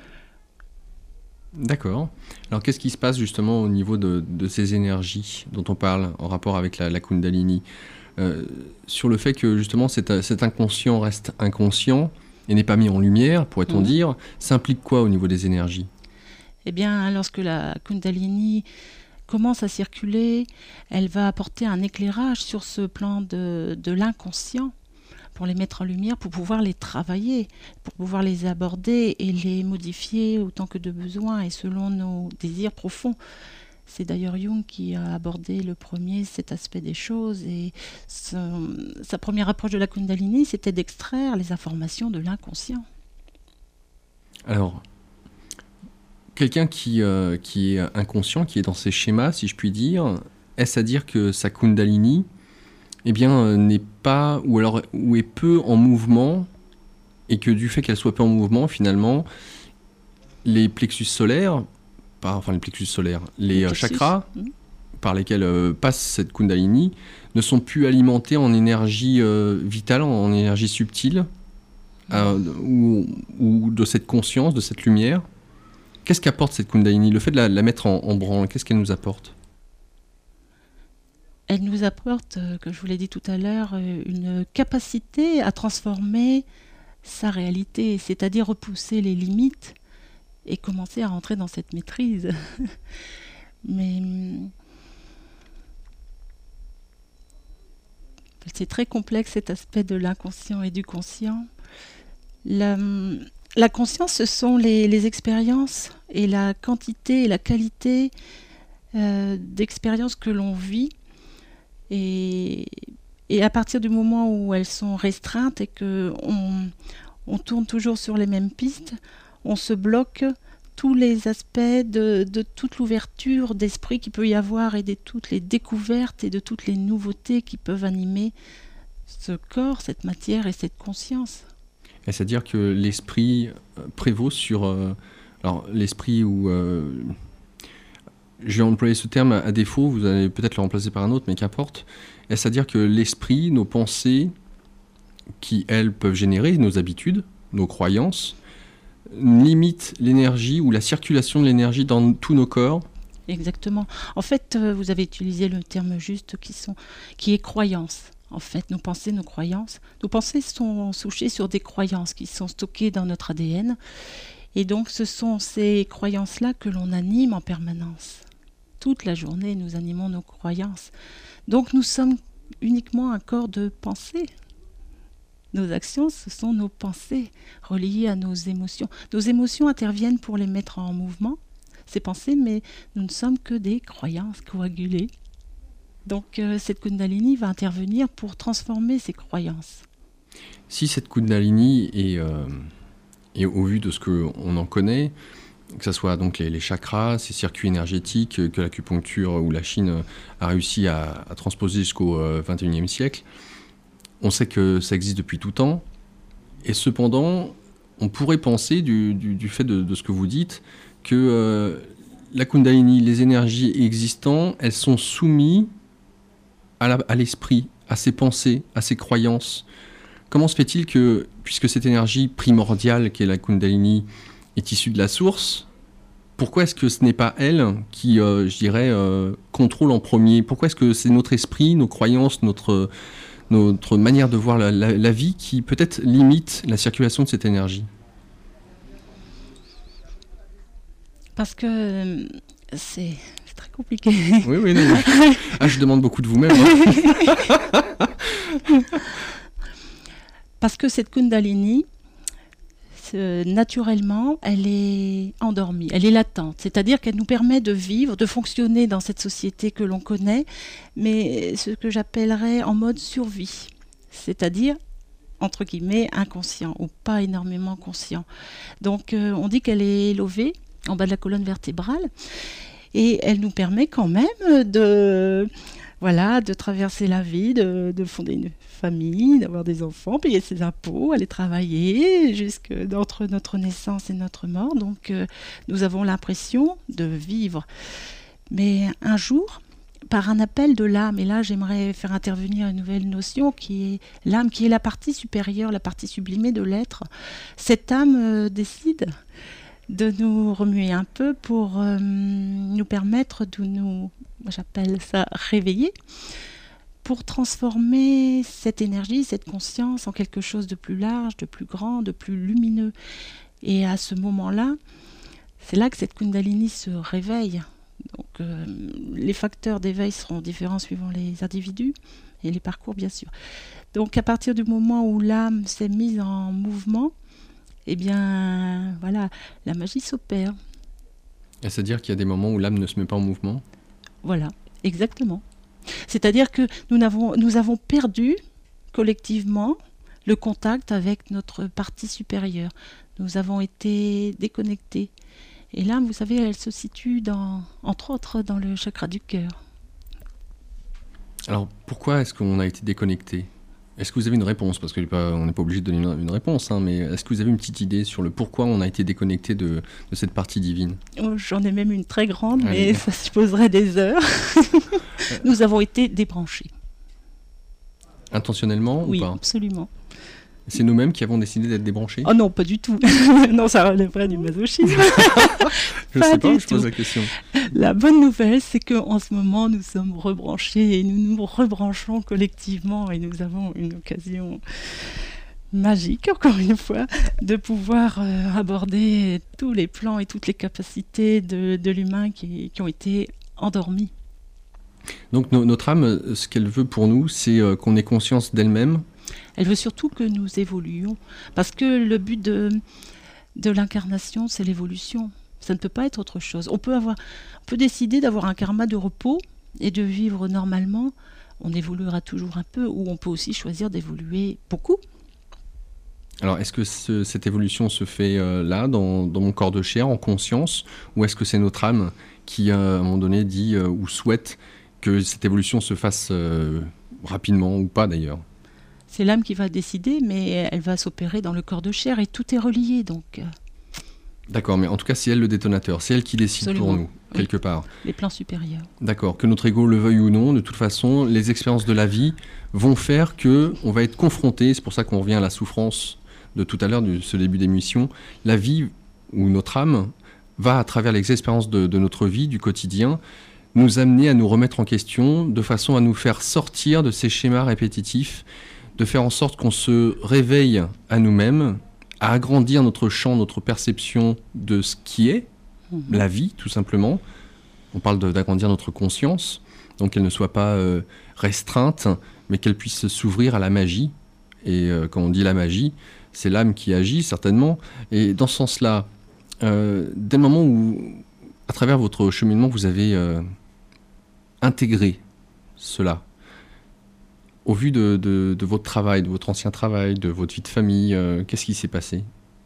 D'accord. Alors qu'est-ce qui se passe justement au niveau de ces énergies dont on parle en rapport avec la Kundalini, sur le fait que justement cet inconscient reste inconscient et n'est pas mis en lumière, pourrait-on dire, ça implique quoi au niveau des énergies? Eh bien, lorsque la Kundalini commence à circuler, elle va apporter un éclairage sur ce plan de l'inconscient pour les mettre en lumière, pour pouvoir les travailler, pour pouvoir les aborder et les modifier autant que de besoin et selon nos désirs profonds. C'est d'ailleurs Jung qui a abordé le premier cet aspect des choses et sa première approche de la Kundalini, c'était d'extraire les informations de l'inconscient. Alors, quelqu'un qui est inconscient, qui est dans ses schémas, si je puis dire, est-ce à dire que sa Kundalini n'est pas, ou est peu en mouvement, et que du fait qu'elle soit peu en mouvement, finalement, les plexus solaires, les chakras par lesquels passe cette Kundalini ne sont plus alimentés en énergie vitale, en énergie subtile, ou de cette conscience, de cette lumière. Qu'est-ce qu'apporte cette Kundalini? Le fait de la mettre en branle, qu'est-ce qu'elle nous apporte? Elle nous apporte, comme je vous l'ai dit tout à l'heure, une capacité à transformer sa réalité, c'est-à-dire repousser les limites et commencer à rentrer dans cette maîtrise. Mais c'est très complexe cet aspect de l'inconscient et du conscient. La conscience, ce sont les expériences et la quantité et la qualité d'expériences que l'on vit. Et à partir du moment où elles sont restreintes et qu'on tourne toujours sur les mêmes pistes, on se bloque tous les aspects de toute l'ouverture d'esprit qu'il peut y avoir et de toutes les découvertes et de toutes les nouveautés qui peuvent animer ce corps, cette matière et cette conscience. Et c'est-à-dire que l'esprit prévaut sur... alors, l'esprit où... j'ai employé ce terme à défaut, vous allez peut-être le remplacer par un autre, mais qu'importe. Et c'est-à-dire que l'esprit, nos pensées, qui, elles, peuvent générer nos habitudes, nos croyances, limitent l'énergie ou la circulation de l'énergie dans tous nos corps. Exactement. En fait, vous avez utilisé le terme juste qui est croyance. En fait, nos pensées, nos croyances. Nos pensées sont souchées sur des croyances qui sont stockées dans notre ADN. Et donc, ce sont ces croyances-là que l'on anime en permanence. Toute la journée, nous animons nos croyances. Donc, nous sommes uniquement un corps de pensée. Nos actions, ce sont nos pensées reliées à nos émotions. Nos émotions interviennent pour les mettre en mouvement, ces pensées, mais nous ne sommes que des croyances coagulées. Donc cette Kundalini va intervenir pour transformer ces croyances. Si cette Kundalini est au vu de ce qu'on en connaît, que ce soit donc les chakras, ces circuits énergétiques que l'acupuncture ou la Chine a réussi à transposer jusqu'au XXIe siècle, on sait que ça existe depuis tout temps, et cependant, on pourrait penser, du fait de ce que vous dites, que la Kundalini, les énergies existantes, elles sont soumises à l'esprit, à ses pensées, à ses croyances. Comment se fait-il que, puisque cette énergie primordiale qu'est la Kundalini est issue de la source, pourquoi est-ce que ce n'est pas elle qui, je dirais, contrôle en premier ? Pourquoi est-ce que c'est notre esprit, nos croyances, notre manière de voir la vie qui peut-être limite la circulation de cette énergie ? Parce que c'est très compliqué. Oui, non. Ah, je demande beaucoup de vous-même. Hein. Parce que cette Kundalini, naturellement, elle est endormie, elle est latente. C'est-à-dire qu'elle nous permet de vivre, de fonctionner dans cette société que l'on connaît, mais ce que j'appellerais en mode survie. C'est-à-dire, entre guillemets, inconscient ou pas énormément conscient. Donc, on dit qu'elle est élevée en bas de la colonne vertébrale, et elle nous permet quand même de traverser la vie, de fonder une famille, d'avoir des enfants, payer ses impôts, aller travailler entre notre naissance et notre mort. Donc nous avons l'impression de vivre. Mais un jour, par un appel de l'âme, et là j'aimerais faire intervenir une nouvelle notion qui est l'âme, qui est la partie supérieure, la partie sublimée de l'être, cette âme décide de nous remuer un peu pour nous permettre de j'appelle ça réveiller, pour transformer cette énergie, cette conscience en quelque chose de plus large, de plus grand, de plus lumineux. Et à ce moment-là, c'est là que cette Kundalini se réveille. Donc les facteurs d'éveil seront différents suivant les individus et les parcours bien sûr. Donc à partir du moment où l'âme s'est mise en mouvement, eh bien, voilà, la magie s'opère. C'est-à-dire qu'il y a des moments où l'âme ne se met pas en mouvement ? Voilà, exactement. C'est-à-dire que nous avons perdu collectivement le contact avec notre partie supérieure. Nous avons été déconnectés. Et l'âme, vous savez, elle se situe entre autres dans le chakra du cœur. Alors, pourquoi est-ce qu'on a été déconnectés ? Est-ce que vous avez une réponse ? Parce qu'on n'est pas obligé de donner une réponse, hein, mais est-ce que vous avez une petite idée sur le pourquoi on a été déconnecté de cette partie divine ? J'en ai même une très grande, mais ça se poserait des heures. Nous avons été débranchés. Intentionnellement ou pas ? Oui, absolument. C'est nous-mêmes qui avons décidé d'être débranchés ? Oh non, pas du tout. Non, ça relèverait du masochisme. Je ne sais pas, je pose la question. La bonne nouvelle, c'est qu'en ce moment, nous sommes rebranchés et nous nous rebranchons collectivement et nous avons une occasion magique, encore une fois, de pouvoir aborder tous les plans et toutes les capacités de l'humain qui ont été endormis. Donc notre âme, ce qu'elle veut pour nous, c'est qu'on ait conscience d'elle-même. Elle veut surtout que nous évoluions, parce que le but de l'incarnation, c'est l'évolution. Ça ne peut pas être autre chose. On peut décider d'avoir un karma de repos et de vivre normalement. On évoluera toujours un peu, ou on peut aussi choisir d'évoluer beaucoup. Alors, est-ce que cette évolution se fait là, dans mon corps de chair, en conscience, ou est-ce que c'est notre âme qui, à un moment donné, dit ou souhaite que cette évolution se fasse rapidement, ou pas d'ailleurs ? C'est l'âme qui va décider, mais elle va s'opérer dans le corps de chair et tout est relié. Donc, D'accord, mais en tout cas, c'est elle le détonateur. C'est elle qui décide absolument. pour nous, quelque part. Les plans supérieurs. D'accord, que notre ego le veuille ou non, de toute façon, les expériences de la vie vont faire qu'on va être confronté, c'est pour ça qu'on revient à la souffrance de tout à l'heure, de ce début d'émission, la vie ou notre âme va, à travers les expériences de notre vie, du quotidien, nous amener à nous remettre en question, de façon à nous faire sortir de ces schémas répétitifs, de faire en sorte qu'on se réveille à nous-mêmes, à agrandir notre champ, notre perception de ce qui est, la vie, tout simplement. On parle d'agrandir notre conscience, donc qu'elle ne soit pas restreinte, mais qu'elle puisse s'ouvrir à la magie. Et quand on dit la magie, c'est l'âme qui agit, certainement. Et dans ce sens-là, dès le moment où, à travers votre cheminement, vous avez intégré cela, au vu de votre travail, de votre ancien travail, de votre vie de famille, qu'est-ce qui s'est passé ?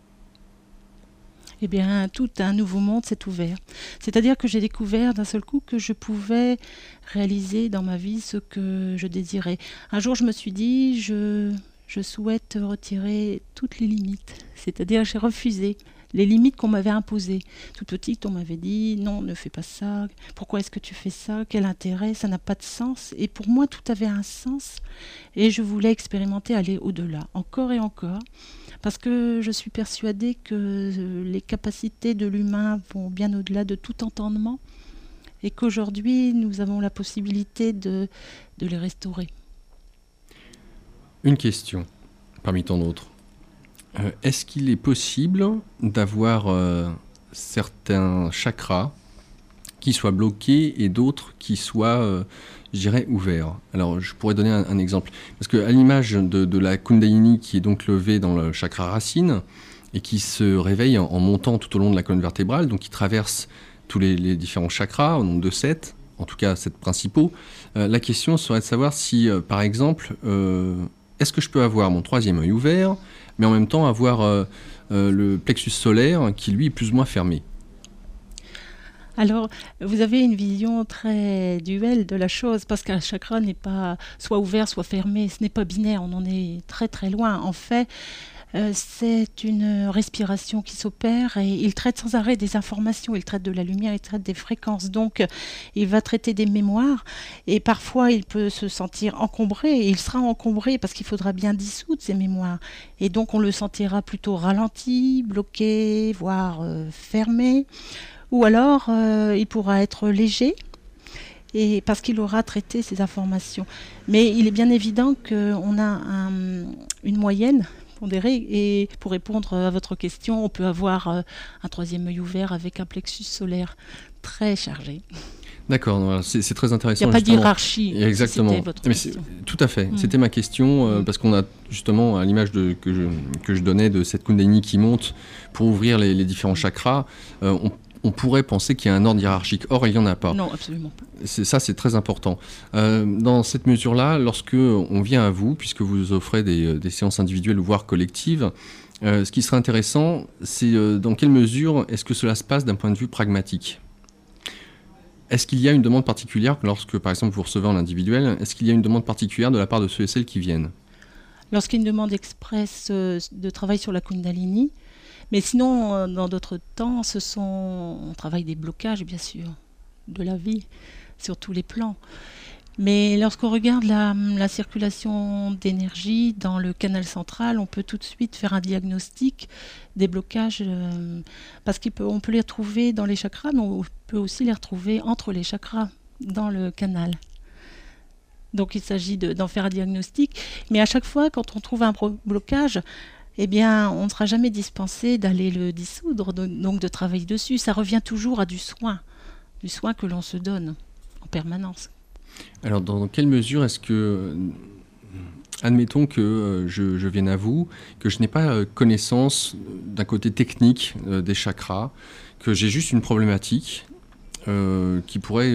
Eh bien, tout un nouveau monde s'est ouvert. C'est-à-dire que j'ai découvert d'un seul coup que je pouvais réaliser dans ma vie ce que je désirais. Un jour, je me suis dit, je souhaite retirer toutes les limites. C'est-à-dire, j'ai refusé les limites qu'on m'avait imposées. Toute petite, on m'avait dit, non, ne fais pas ça. Pourquoi est-ce que tu fais ça ? Quel intérêt ? Ça n'a pas de sens. Et pour moi, tout avait un sens. Et je voulais expérimenter, aller au-delà, encore et encore. Parce que je suis persuadée que les capacités de l'humain vont bien au-delà de tout entendement. Et qu'aujourd'hui, nous avons la possibilité de les restaurer. Une question, parmi tant d'autres. Est-ce qu'il est possible d'avoir certains chakras qui soient bloqués et d'autres qui soient, je dirais, ouverts ? Alors, je pourrais donner un exemple. Parce qu'à l'image de la Kundalini qui est donc levée dans le chakra racine et qui se réveille en montant tout au long de la colonne vertébrale, donc qui traverse tous les différents chakras, au nombre de 7, en tout cas 7 principaux, la question serait de savoir si, par exemple, est-ce que je peux avoir mon troisième œil ouvert, mais en même temps avoir le plexus solaire qui, lui, est plus ou moins fermé ? Alors, vous avez une vision très duelle de la chose, parce qu'un chakra n'est pas soit ouvert, soit fermé, ce n'est pas binaire, on en est très très loin. En fait, c'est une respiration qui s'opère et il traite sans arrêt des informations, il traite de la lumière, il traite des fréquences, donc il va traiter des mémoires et parfois il peut se sentir encombré et il sera encombré parce qu'il faudra bien dissoudre ces mémoires et donc on le sentira plutôt ralenti, bloqué, voire fermé, ou alors il pourra être léger. Et parce qu'il aura traité ces informations. Mais il est bien évident qu'on a une moyenne pondérée. Et pour répondre à votre question, on peut avoir un troisième œil ouvert avec un plexus solaire très chargé. D'accord, c'est très intéressant. Il n'y a pas d'hiérarchie. Exactement. C'était votre question. Tout à fait. C'était ma question, parce qu'on a justement, à l'image que je donnais de cette Kundalini qui monte pour ouvrir les différents chakras, on pourrait penser qu'il y a un ordre hiérarchique. Or, il n'y en a pas. Non, absolument pas. C'est très important. Dans cette mesure-là, lorsque on vient à vous, puisque vous offrez des séances individuelles, voire collectives, ce qui serait intéressant, c'est dans quelle mesure est-ce que cela se passe d'un point de vue pragmatique ? Est-ce qu'il y a une demande particulière lorsque, par exemple, vous recevez en individuel, est-ce qu'il y a une demande particulière de la part de ceux et celles qui viennent ? Lorsqu'il y a une demande express de travail sur la Kundalini, mais sinon, dans d'autres temps, on travaille des blocages, bien sûr, de la vie, sur tous les plans. Mais lorsqu'on regarde la circulation d'énergie dans le canal central, on peut tout de suite faire un diagnostic des blocages, parce qu'on peut les retrouver dans les chakras, mais on peut aussi les retrouver entre les chakras, dans le canal. Donc il s'agit d'en faire un diagnostic. Mais à chaque fois, quand on trouve un blocage, eh bien, on ne sera jamais dispensé d'aller le dissoudre, donc de travailler dessus. Ça revient toujours à du soin que l'on se donne en permanence. Alors, dans quelle mesure est-ce que, admettons que je vienne à vous, que je n'ai pas connaissance d'un côté technique des chakras, que j'ai juste une problématique qui pourrait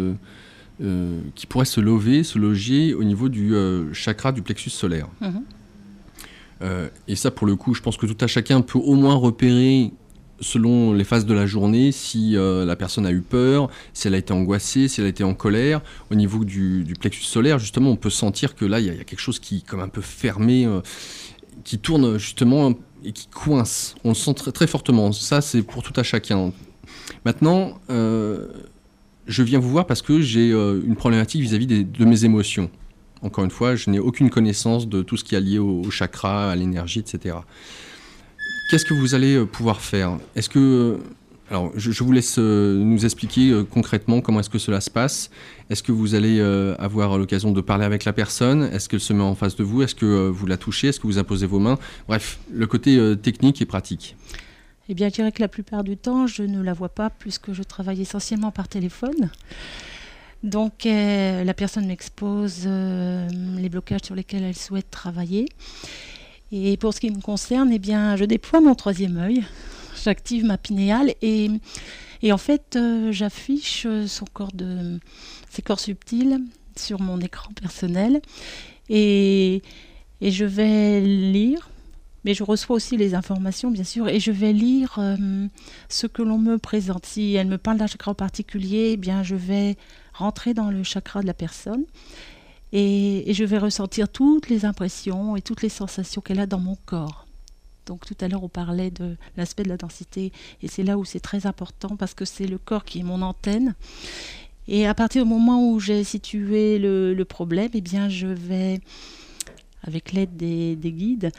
se loger au niveau du chakra du plexus solaire. Et ça, pour le coup, je pense que tout à chacun peut au moins repérer selon les phases de la journée, si la personne a eu peur, si elle a été angoissée, si elle a été en colère. Au niveau du plexus solaire, justement, on peut sentir que là, il y a quelque chose qui est comme un peu fermé, qui tourne justement et qui coince. On le sent très, très fortement. Ça, c'est pour tout à chacun. Maintenant, je viens vous voir parce que j'ai une problématique vis-à-vis de mes émotions. Encore une fois, je n'ai aucune connaissance de tout ce qui est lié au chakra, à l'énergie, etc. Qu'est-ce que vous allez pouvoir faire ? Est-ce que... Alors, je vous laisse nous expliquer concrètement comment est-ce que cela se passe. Est-ce que vous allez avoir l'occasion de parler avec la personne ? Est-ce qu'elle se met en face de vous ? Est-ce que vous la touchez ? Est-ce que vous imposez vos mains ? Bref, le côté technique et pratique. Eh bien, je dirais que la plupart du temps, je ne la vois pas puisque je travaille essentiellement par téléphone. Donc, la personne m'expose les blocages sur lesquels elle souhaite travailler. Et pour ce qui me concerne, eh bien, je déploie mon troisième œil. J'active ma pinéale et en fait, j'affiche ses corps subtils sur mon écran personnel. Et je vais lire. Mais je reçois aussi les informations, bien sûr, et je vais lire ce que l'on me présente. Si elle me parle d'un chakra en particulier, eh bien, je vais rentrer dans le chakra de la personne et je vais ressentir toutes les impressions et toutes les sensations qu'elle a dans mon corps. Donc tout à l'heure, on parlait de l'aspect de la densité, et c'est là où c'est très important parce que c'est le corps qui est mon antenne. Et à partir du moment où j'ai situé le problème, eh bien, je vais, avec l'aide des guides,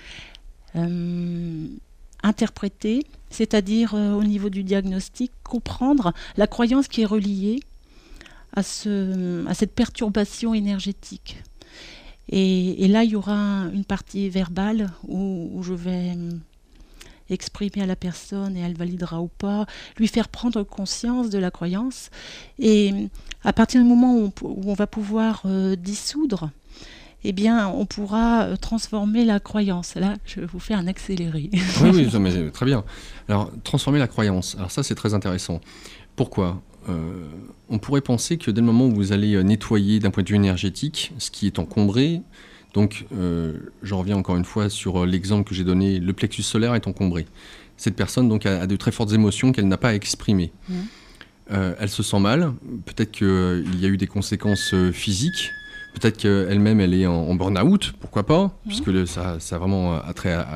interpréter, c'est-à-dire au niveau du diagnostic, comprendre la croyance qui est reliée à cette perturbation énergétique. Et là, il y aura une partie verbale où je vais exprimer à la personne et elle validera ou pas, lui faire prendre conscience de la croyance. Et à partir du moment où on va pouvoir dissoudre, eh bien, on pourra transformer la croyance. Là, je vous fais un accéléré. Oui, mais très bien. Alors, transformer la croyance. Alors ça, c'est très intéressant. Pourquoi ? On pourrait penser que dès le moment où vous allez nettoyer d'un point de vue énergétique ce qui est encombré, donc je reviens encore une fois sur l'exemple que j'ai donné, le plexus solaire est encombré. Cette personne donc a de très fortes émotions qu'elle n'a pas exprimées. Elle se sent mal, peut-être qu'il y a eu des conséquences physiques. Peut-être qu'elle-même, elle est en burn-out, pourquoi pas, puisque ça a vraiment attrait à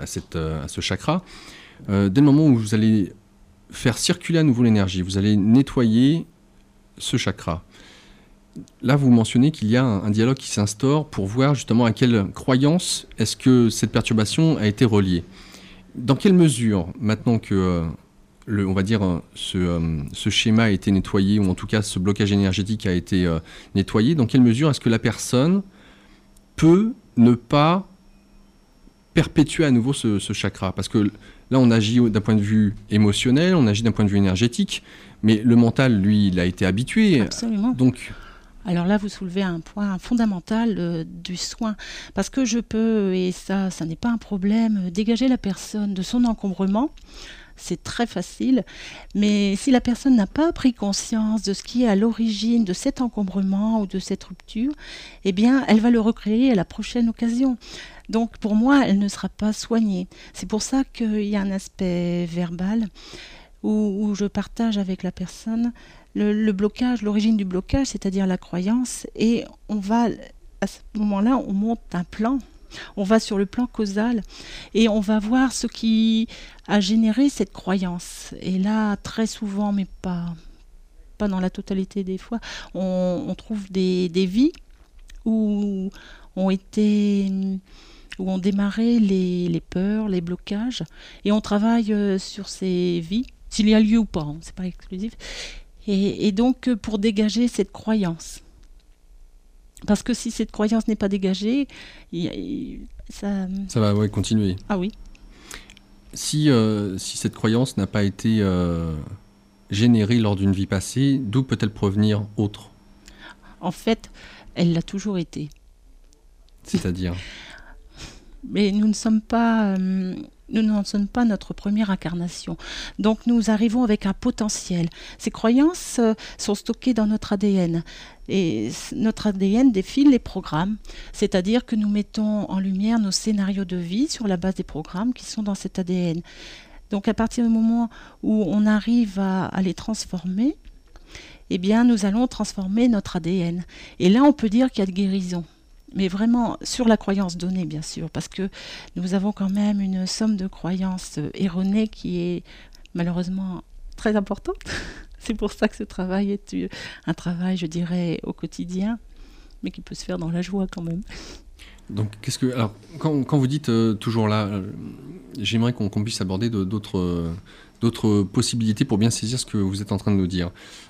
ce chakra. Dès le moment où vous allez faire circuler à nouveau l'énergie, vous allez nettoyer ce chakra. Là, vous mentionnez qu'il y a un dialogue qui s'instaure pour voir justement à quelle croyance est-ce que cette perturbation a été reliée. Dans quelle mesure, maintenant que on va dire, ce schéma a été nettoyé, ou en tout cas ce blocage énergétique a été nettoyé, dans quelle mesure est-ce que la personne peut ne pas perpétuer à nouveau ce chakra ? Parce que là, on agit d'un point de vue émotionnel, on agit d'un point de vue énergétique, mais le mental, lui, il a été habitué. Absolument. Donc, alors là, vous soulevez un point fondamental du soin, parce que je peux, et ça n'est pas un problème, dégager la personne de son encombrement. C'est très facile, mais si la personne n'a pas pris conscience de ce qui est à l'origine de cet encombrement ou de cette rupture, eh bien, elle va le recréer à la prochaine occasion. Donc, pour moi, elle ne sera pas soignée. C'est pour ça qu'il y a un aspect verbal où je partage avec la personne le blocage, l'origine du blocage, c'est-à-dire la croyance, et on va, à ce moment-là, on monte un plan. On va sur le plan causal et on va voir ce qui a généré cette croyance. Et là, très souvent, mais pas dans la totalité des fois, on trouve des vies où ont démarré les peurs, les blocages, et on travaille sur ces vies, s'il y a lieu ou pas, hein, c'est pas exclusif, et donc pour dégager cette croyance. Parce que si cette croyance n'est pas dégagée, ça va continuer. Ah oui. Si cette croyance n'a pas été générée lors d'une vie passée, d'où peut-elle provenir autre ? En fait, elle l'a toujours été. C'est-à-dire ? Mais nous n'en sommes pas notre première incarnation. Donc nous arrivons avec un potentiel. Ces croyances sont stockées dans notre ADN. Et notre ADN défile les programmes, c'est-à-dire que nous mettons en lumière nos scénarios de vie sur la base des programmes qui sont dans cet ADN. Donc à partir du moment où on arrive à les transformer, eh bien nous allons transformer notre ADN. Et là on peut dire qu'il y a de guérison. Mais vraiment sur la croyance donnée, bien sûr, parce que nous avons quand même une somme de croyances erronées qui est malheureusement très importante. C'est pour ça que ce travail est un travail, je dirais, au quotidien, mais qui peut se faire dans la joie quand même. Donc, alors, quand vous dites toujours là, j'aimerais qu'on puisse aborder d'autres possibilités pour bien saisir ce que vous êtes en train de nous dire.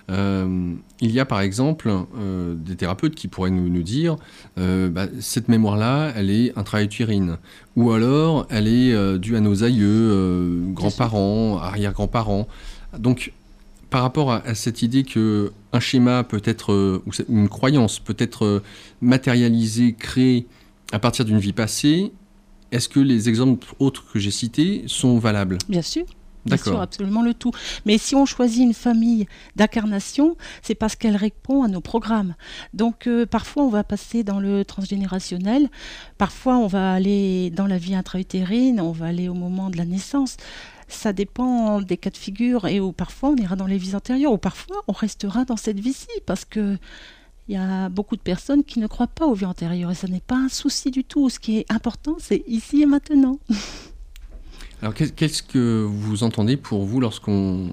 Il y a par exemple des thérapeutes qui pourraient nous dire cette mémoire-là, elle est intra-utérine, ou alors elle est due à nos aïeux, grands-parents, arrière-grands-parents. Donc, par rapport à cette idée qu'un schéma peut être, ou une croyance peut être matérialisée, créée à partir d'une vie passée, est-ce que les exemples autres que j'ai cités sont valables ? Bien sûr. Bien D'accord. sûr, absolument le tout. Mais si on choisit une famille d'incarnation, c'est parce qu'elle répond à nos programmes. Donc parfois on va passer dans le transgénérationnel, parfois on va aller dans la vie intra-utérine, on va aller au moment de la naissance. Ça dépend des cas de figure et où parfois on ira dans les vies antérieures, ou parfois on restera dans cette vie-ci parce que il y a beaucoup de personnes qui ne croient pas aux vies antérieures et ça n'est pas un souci du tout. Ce qui est important, c'est ici et maintenant. Alors, qu'est-ce que vous entendez pour vous lorsque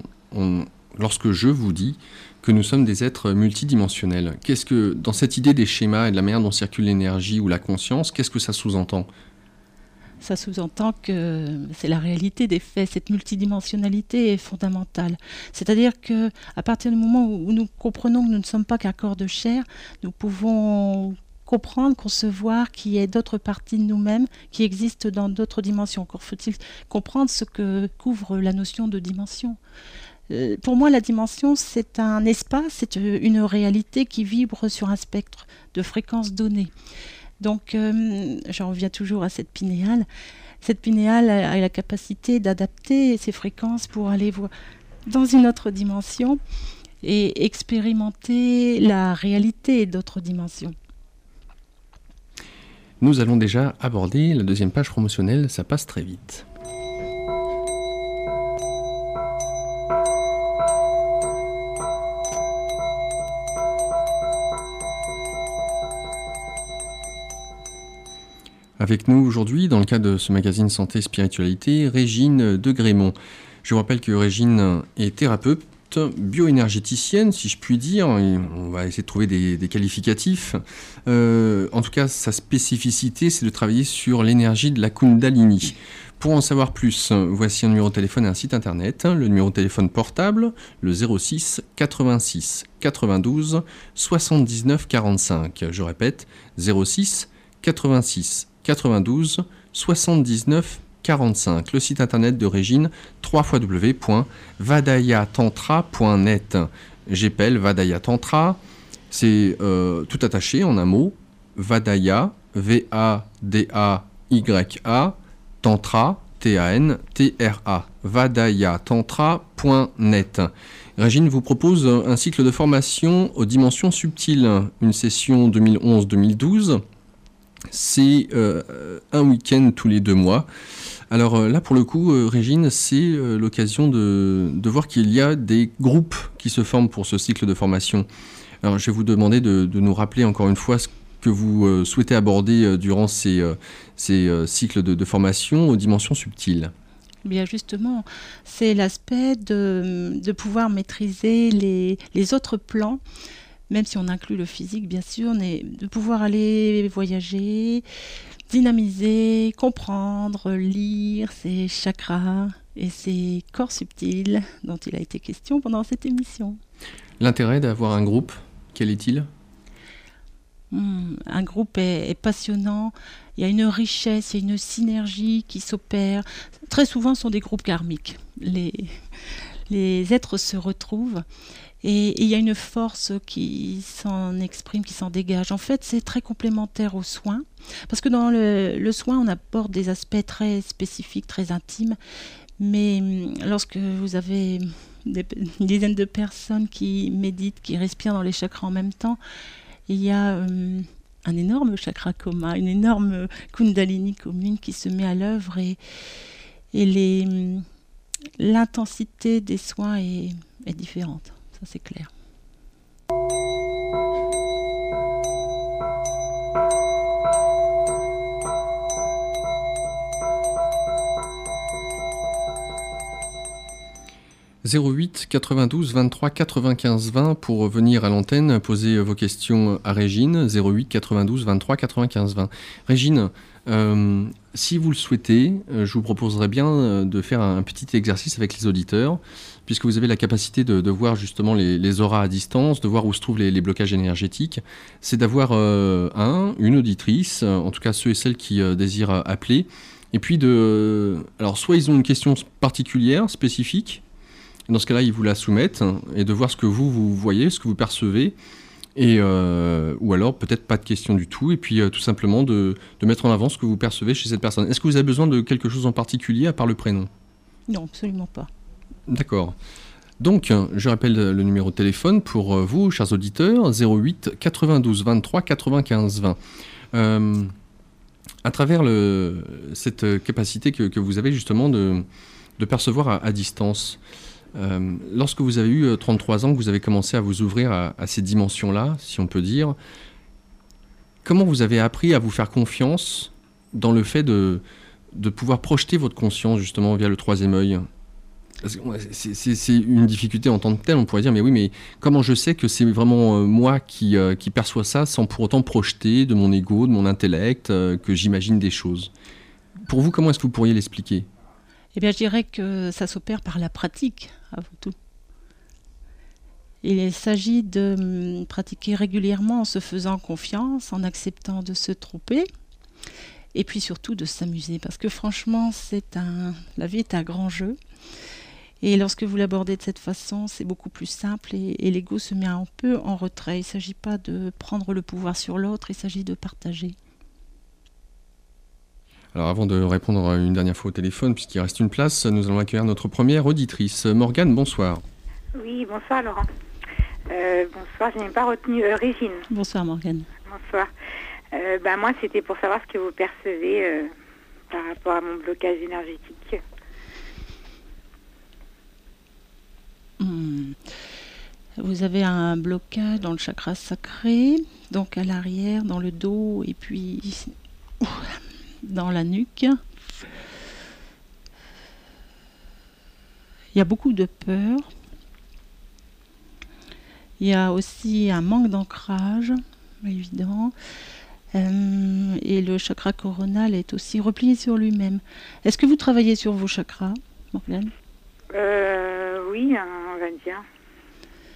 je vous dis que nous sommes des êtres multidimensionnels ? Qu'est-ce que, dans cette idée des schémas et de la manière dont circule l'énergie ou la conscience, qu'est-ce que ça sous-entend ? Ça sous-entend que c'est la réalité des faits. Cette multidimensionnalité est fondamentale. C'est-à-dire qu'à partir du moment où nous comprenons que nous ne sommes pas qu'un corps de chair, nous pouvons comprendre, concevoir qu'il y a d'autres parties de nous-mêmes qui existent dans d'autres dimensions. Encore faut-il comprendre ce que couvre la notion de dimension. Pour moi, la dimension, c'est un espace, c'est une réalité qui vibre sur un spectre de fréquences données. Donc, j'en reviens toujours à cette pinéale. Cette pinéale a la capacité d'adapter ses fréquences pour aller voir dans une autre dimension et expérimenter la réalité d'autres dimensions. Nous allons déjà aborder la deuxième page promotionnelle, ça passe très vite. Avec nous aujourd'hui, dans le cadre de ce magazine Santé et Spiritualité, Régine de Grémont. Je vous rappelle que Régine est thérapeute, bioénergéticienne, si je puis dire. Et on va essayer de trouver des qualificatifs. En tout cas, sa spécificité, c'est de travailler sur l'énergie de la Kundalini. Pour en savoir plus, voici un numéro de téléphone et un site internet. Le numéro de téléphone portable, le 06 86 92 79 45. Je répète, 06 86 92 79 45. Le site internet de Régine, www.vadayatantra.net. J'appelle Vadaya Tantra, c'est tout attaché en un mot. Vadaya, V-A-D-A-Y-A, Tantra, T-A-N-T-R-A. Vadayatantra.net. Régine vous propose un cycle de formation aux dimensions subtiles, une session 2011-2012. C'est un week-end tous les 2 mois. Alors là, pour le coup, Régine, c'est l'occasion de voir qu'il y a des groupes qui se forment pour ce cycle de formation. Alors, je vais vous demander de nous rappeler encore une fois ce que vous souhaitez aborder durant ces cycles de formation aux dimensions subtiles. Bien justement, c'est l'aspect de pouvoir maîtriser les autres plans, même si on inclut le physique, bien sûr, mais de pouvoir aller voyager, dynamiser, comprendre, lire ces chakras et ces corps subtils dont il a été question pendant cette émission. L'intérêt d'avoir un groupe, quel est-il ? Un groupe est passionnant, il y a une richesse, il y a une synergie qui s'opère. Très souvent, ce sont des groupes karmiques. Les êtres se retrouvent. Et il y a une force qui s'en exprime, qui s'en dégage. En fait, c'est très complémentaire aux soins, parce que dans le soin, on aborde des aspects très spécifiques, très intimes, mais lorsque vous avez une dizaine de personnes qui méditent, qui respirent dans les chakras en même temps, il y a un énorme chakra commun, une énorme kundalini commune qui se met à l'œuvre et l'intensité des soins est différente, ça c'est clair. « 08 92 23 95 20 pour venir à l'antenne, poser vos questions à Régine. 08 92 23 95 20. Régine, si vous le souhaitez, je vous proposerais bien de faire un petit exercice avec les auditeurs, puisque vous avez la capacité de voir justement les auras à distance, de voir où se trouvent les blocages énergétiques. C'est d'avoir une auditrice, en tout cas ceux et celles qui désirent appeler, et puis alors soit ils ont une question particulière, spécifique, dans ce cas-là, ils vous la soumettent, et de voir ce que vous voyez, ce que vous percevez, et, ou alors peut-être pas de question du tout, et puis tout simplement de mettre en avant ce que vous percevez chez cette personne. Est-ce que vous avez besoin de quelque chose en particulier à part le prénom ? Non, absolument pas. D'accord. Donc, je rappelle le numéro de téléphone pour vous, chers auditeurs, 08 92 23 95 20. À travers cette capacité que vous avez justement de percevoir à distance, lorsque vous avez eu 33 ans, que vous avez commencé à vous ouvrir à ces dimensions-là, si on peut dire, comment vous avez appris à vous faire confiance dans le fait de pouvoir projeter votre conscience justement via le troisième œil ? C'est une difficulté en tant que telle, on pourrait dire, mais oui, mais comment je sais que c'est vraiment moi qui perçois ça sans pour autant projeter de mon ego, de mon intellect, que j'imagine des choses ? Pour vous, comment est-ce que vous pourriez l'expliquer ? Eh bien, je dirais que ça s'opère par la pratique, avant tout. Il s'agit de pratiquer régulièrement en se faisant confiance, en acceptant de se tromper, et puis surtout de s'amuser. Parce que franchement, la vie est un grand jeu. Et lorsque vous l'abordez de cette façon, c'est beaucoup plus simple et l'ego se met un peu en retrait. Il ne s'agit pas de prendre le pouvoir sur l'autre, il s'agit de partager. Alors avant de répondre une dernière fois au téléphone, puisqu'il reste une place, nous allons accueillir notre première auditrice. Morgane, bonsoir. Oui, bonsoir Laurent. Bonsoir, je n'ai pas retenu Régine. Bonsoir Morgane. Bonsoir. Moi, c'était pour savoir ce que vous percevez par rapport à mon blocage énergétique. Vous avez un blocage dans le chakra sacré, donc à l'arrière, dans le dos, et puis dans la nuque. Il y a beaucoup de peur. Il y a aussi un manque d'ancrage, évident. Et le chakra coronal est aussi replié sur lui-même. Est-ce que vous travaillez sur vos chakras, Morgane ? Oui, on va dire. C'est-à-dire ?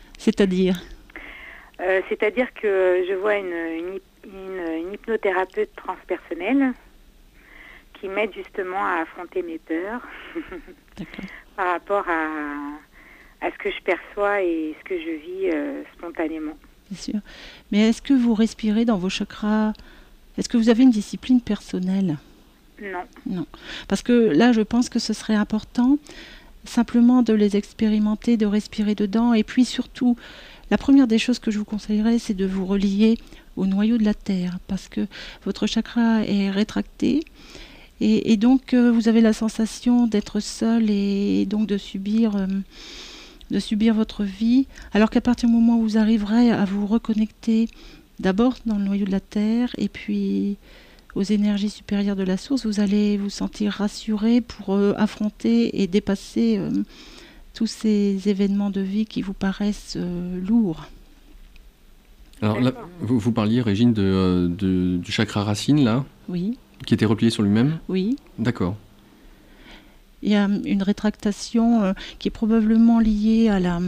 C'est-à-dire que je vois une hypnothérapeute transpersonnelle qui m'aide justement à affronter mes peurs par rapport à ce que je perçois et ce que je vis spontanément. Bien sûr. Mais est-ce que vous respirez dans vos chakras ? Est-ce que vous avez une discipline personnelle ? Non. Non. Parce que là, je pense que ce serait important simplement de les expérimenter, de respirer dedans. Et puis surtout, la première des choses que je vous conseillerais, c'est de vous relier au noyau de la Terre. Parce que votre chakra est rétracté. Et donc, vous avez la sensation d'être seul et donc de subir votre vie. Alors qu'à partir du moment où vous arriverez à vous reconnecter d'abord dans le noyau de la Terre et puis aux énergies supérieures de la source, vous allez vous sentir rassuré pour affronter et dépasser tous ces événements de vie qui vous paraissent lourds. Alors là, vous parliez, Régine, du chakra racine, là ? Oui. Qui était replié sur lui-même ? Oui. D'accord. Il y a une rétractation qui est probablement liée à la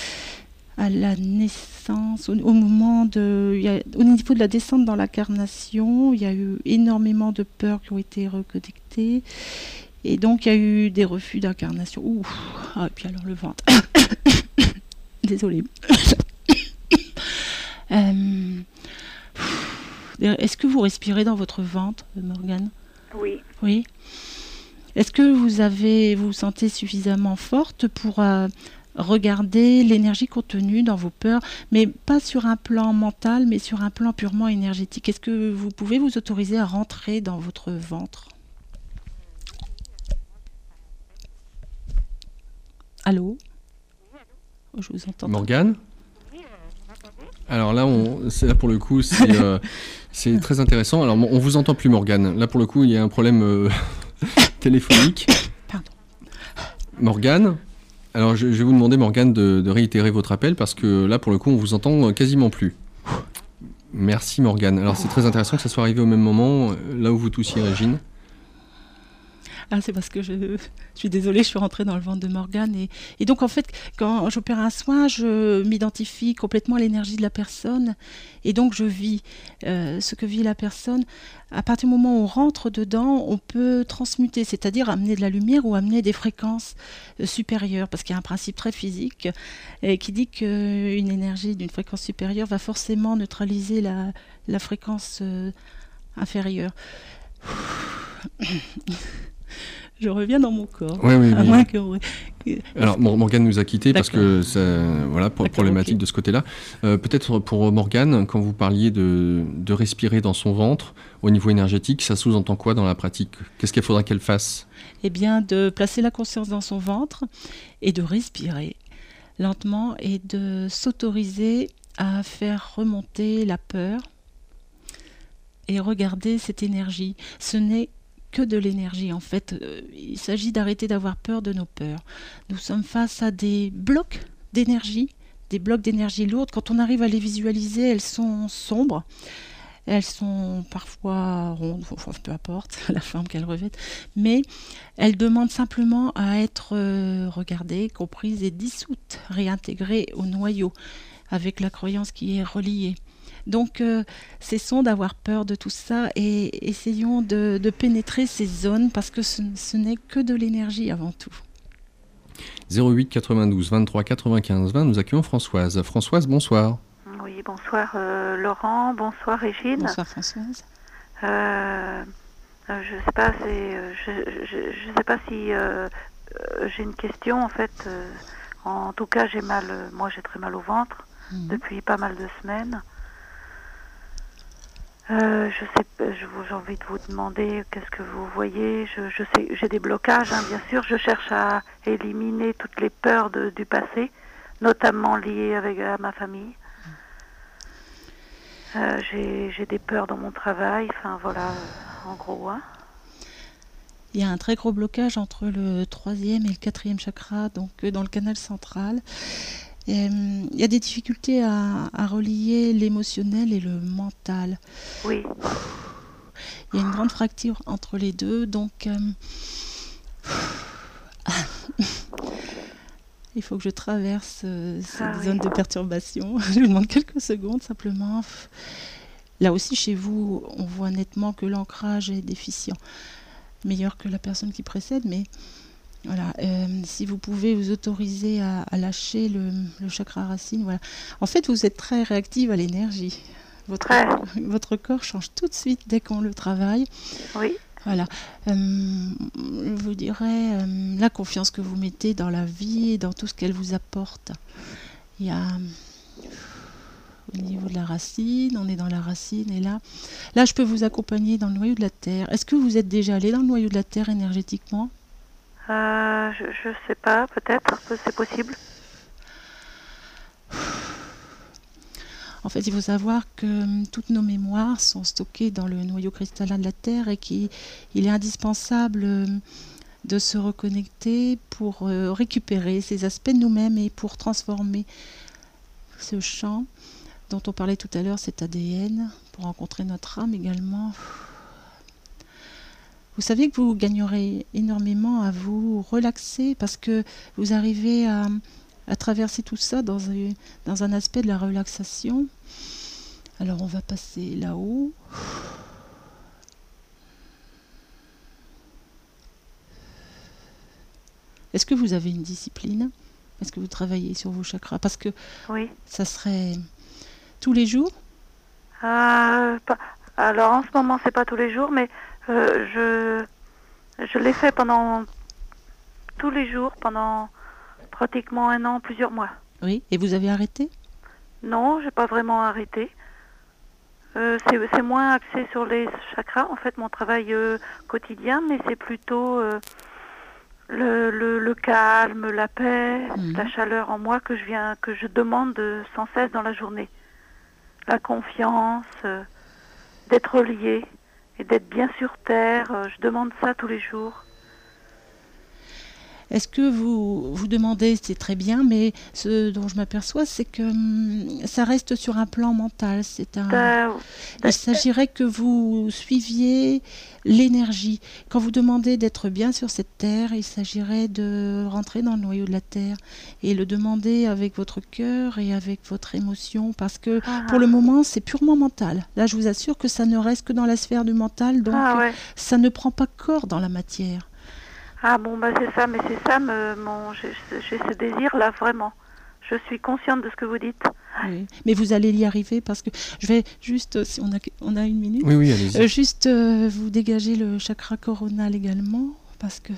naissance, au moment au niveau de la descente dans l'incarnation. Il y a eu énormément de peurs qui ont été reconnectées. Et donc, il y a eu des refus d'incarnation. Et puis alors le ventre. Désolée. Est-ce que vous respirez dans votre ventre, Morgane ? Oui. Oui. Est-ce que vous vous sentez suffisamment forte pour regarder l'énergie contenue dans vos peurs, mais pas sur un plan mental, mais sur un plan purement énergétique ? Est-ce que vous pouvez vous autoriser à rentrer dans votre ventre ? Allô? Je vous entends. Morgane? Alors là, là pour le coup, c'est très intéressant. Alors on vous entend plus, Morgane. Là pour le coup, il y a un problème téléphonique. Pardon. Morgane? Alors je vais vous demander, Morgane, de réitérer votre appel parce que là pour le coup, on vous entend quasiment plus. Merci, Morgane. Alors c'est très intéressant que ça soit arrivé au même moment, là où vous toussiez, Régine. Ah, c'est parce que je suis désolée, je suis rentrée dans le ventre de Morgane. Et donc, en fait, quand j'opère un soin, je m'identifie complètement à l'énergie de la personne. Et donc, je vis ce que vit la personne. À partir du moment où on rentre dedans, on peut transmuter, c'est-à-dire amener de la lumière ou amener des fréquences supérieures. Parce qu'il y a un principe très physique qui dit qu'une énergie d'une fréquence supérieure va forcément neutraliser la fréquence inférieure. Je reviens dans mon corps. Oui. À moins que... Alors, Morgane nous a quittés parce que voilà, problématique de ce côté-là. Peut-être pour Morgane, quand vous parliez de respirer dans son ventre, au niveau énergétique, ça sous-entend quoi dans la pratique? Qu'est-ce qu'il faudra qu'elle fasse? Eh bien, de placer la conscience dans son ventre et de respirer lentement et de s'autoriser à faire remonter la peur et regarder cette énergie. Ce n'est que de l'énergie en fait. Il s'agit d'arrêter d'avoir peur de nos peurs. Nous sommes face à des blocs d'énergie lourdes. Quand on arrive à les visualiser, elles sont sombres. Elles sont parfois rondes, peu importe la forme qu'elles revêtent, mais elles demandent simplement à être regardées, comprises et dissoutes, réintégrées au noyau, avec la croyance qui est reliée. Donc, cessons d'avoir peur de tout ça et essayons de pénétrer ces zones parce que ce n'est que de l'énergie avant tout. 08 92 23 95 20, nous accueillons Françoise. Françoise, bonsoir. Oui, bonsoir Laurent, bonsoir Régine. Bonsoir Françoise. Je sais pas, je sais pas si j'ai une question en fait. En tout cas, moi j'ai très mal au ventre depuis pas mal de semaines. J'ai envie de vous demander qu'est-ce que vous voyez. Je sais, j'ai des blocages, bien sûr. Je cherche à éliminer toutes les peurs du passé, notamment liées à ma famille. J'ai des peurs dans mon travail. Enfin voilà, en gros. Il y a un très gros blocage entre le 3e et le 4e chakra, donc dans le canal central. Il y a des difficultés à relier l'émotionnel et le mental. Oui. Il y a une grande fracture entre les deux, donc il faut que je traverse cette zone de perturbation. Je vous demande quelques secondes simplement. Là aussi, chez vous, on voit nettement que l'ancrage est déficient. Meilleur que la personne qui précède, mais... Voilà, si vous pouvez vous autoriser à lâcher le chakra racine, voilà. En fait, vous êtes très réactive à l'énergie. Votre corps change tout de suite dès qu'on le travaille. Oui. Voilà. Je vous dirais la confiance que vous mettez dans la vie et dans tout ce qu'elle vous apporte. Il y a au niveau de la racine, on est dans la racine et là, je peux vous accompagner dans le noyau de la Terre. Est-ce que vous êtes déjà allé dans le noyau de la Terre énergétiquement ? Je sais pas, peut-être, c'est possible. En fait, il faut savoir que toutes nos mémoires sont stockées dans le noyau cristallin de la Terre et qu'il est indispensable de se reconnecter pour récupérer ces aspects de nous-mêmes et pour transformer ce champ dont on parlait tout à l'heure, cet ADN, pour rencontrer notre âme également. Vous savez que vous gagnerez énormément à vous relaxer parce que vous arrivez à traverser tout ça dans un aspect de la relaxation. Alors on va passer là-haut. Est-ce que vous avez une discipline ? Est-ce que vous travaillez sur vos chakras ? Parce que oui. Ça serait tous les jours ? Alors en ce moment c'est pas tous les jours, mais je l'ai fait pendant tous les jours, pendant pratiquement 1 an, plusieurs mois. Oui, et vous avez arrêté ? Non, j'ai pas vraiment arrêté. C'est moins axé sur les chakras, en fait, mon travail quotidien, mais c'est plutôt le calme, la paix, la chaleur en moi que je demande sans cesse dans la journée. La confiance, d'être lié et d'être bien sur terre. Je demande ça tous les jours. Est-ce que vous demandez, c'est très bien, mais ce dont je m'aperçois, c'est que ça reste sur un plan mental. Il s'agirait que vous suiviez l'énergie. Quand vous demandez d'être bien sur cette terre, il s'agirait de rentrer dans le noyau de la terre et le demander avec votre cœur et avec votre émotion, parce que pour le moment, c'est purement mental. Là, je vous assure que ça ne reste que dans la sphère du mental, donc ça ne prend pas corps dans la matière. Ah bon, c'est ça, mais c'est ça, j'ai ce désir-là, vraiment. Je suis consciente de ce que vous dites. Oui. Mais vous allez y arriver, parce que je vais juste, si on a une minute, oui, allez-y. Juste vous dégager le chakra coronal également, parce que...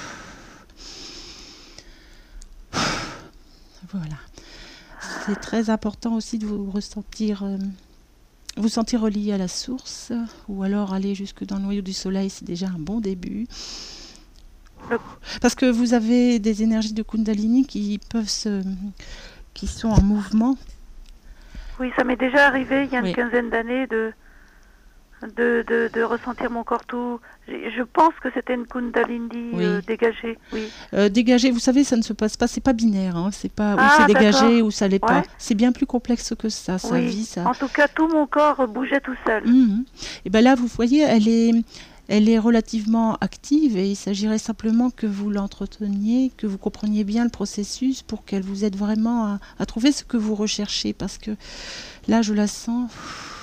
Voilà. C'est très important aussi de vous sentir relié à la source, ou alors aller jusque dans le noyau du soleil, c'est déjà un bon début. Parce que vous avez des énergies de Kundalini qui sont en mouvement. Oui, ça m'est déjà arrivé il y a une quinzaine d'années de ressentir mon corps tout. Je pense que c'était une Kundalini dégagée. Oui. Dégagée, vous savez, ça ne se passe pas, c'est pas binaire, hein, c'est pas où c'est dégagé ou ça l'est pas. C'est bien plus complexe que ça. Ça vit, ça. En tout cas, tout mon corps bougeait tout seul. Et ben là, vous voyez, elle est relativement active et il s'agirait simplement que vous l'entreteniez, que vous compreniez bien le processus pour qu'elle vous aide vraiment à trouver ce que vous recherchez. Parce que là, je la sens...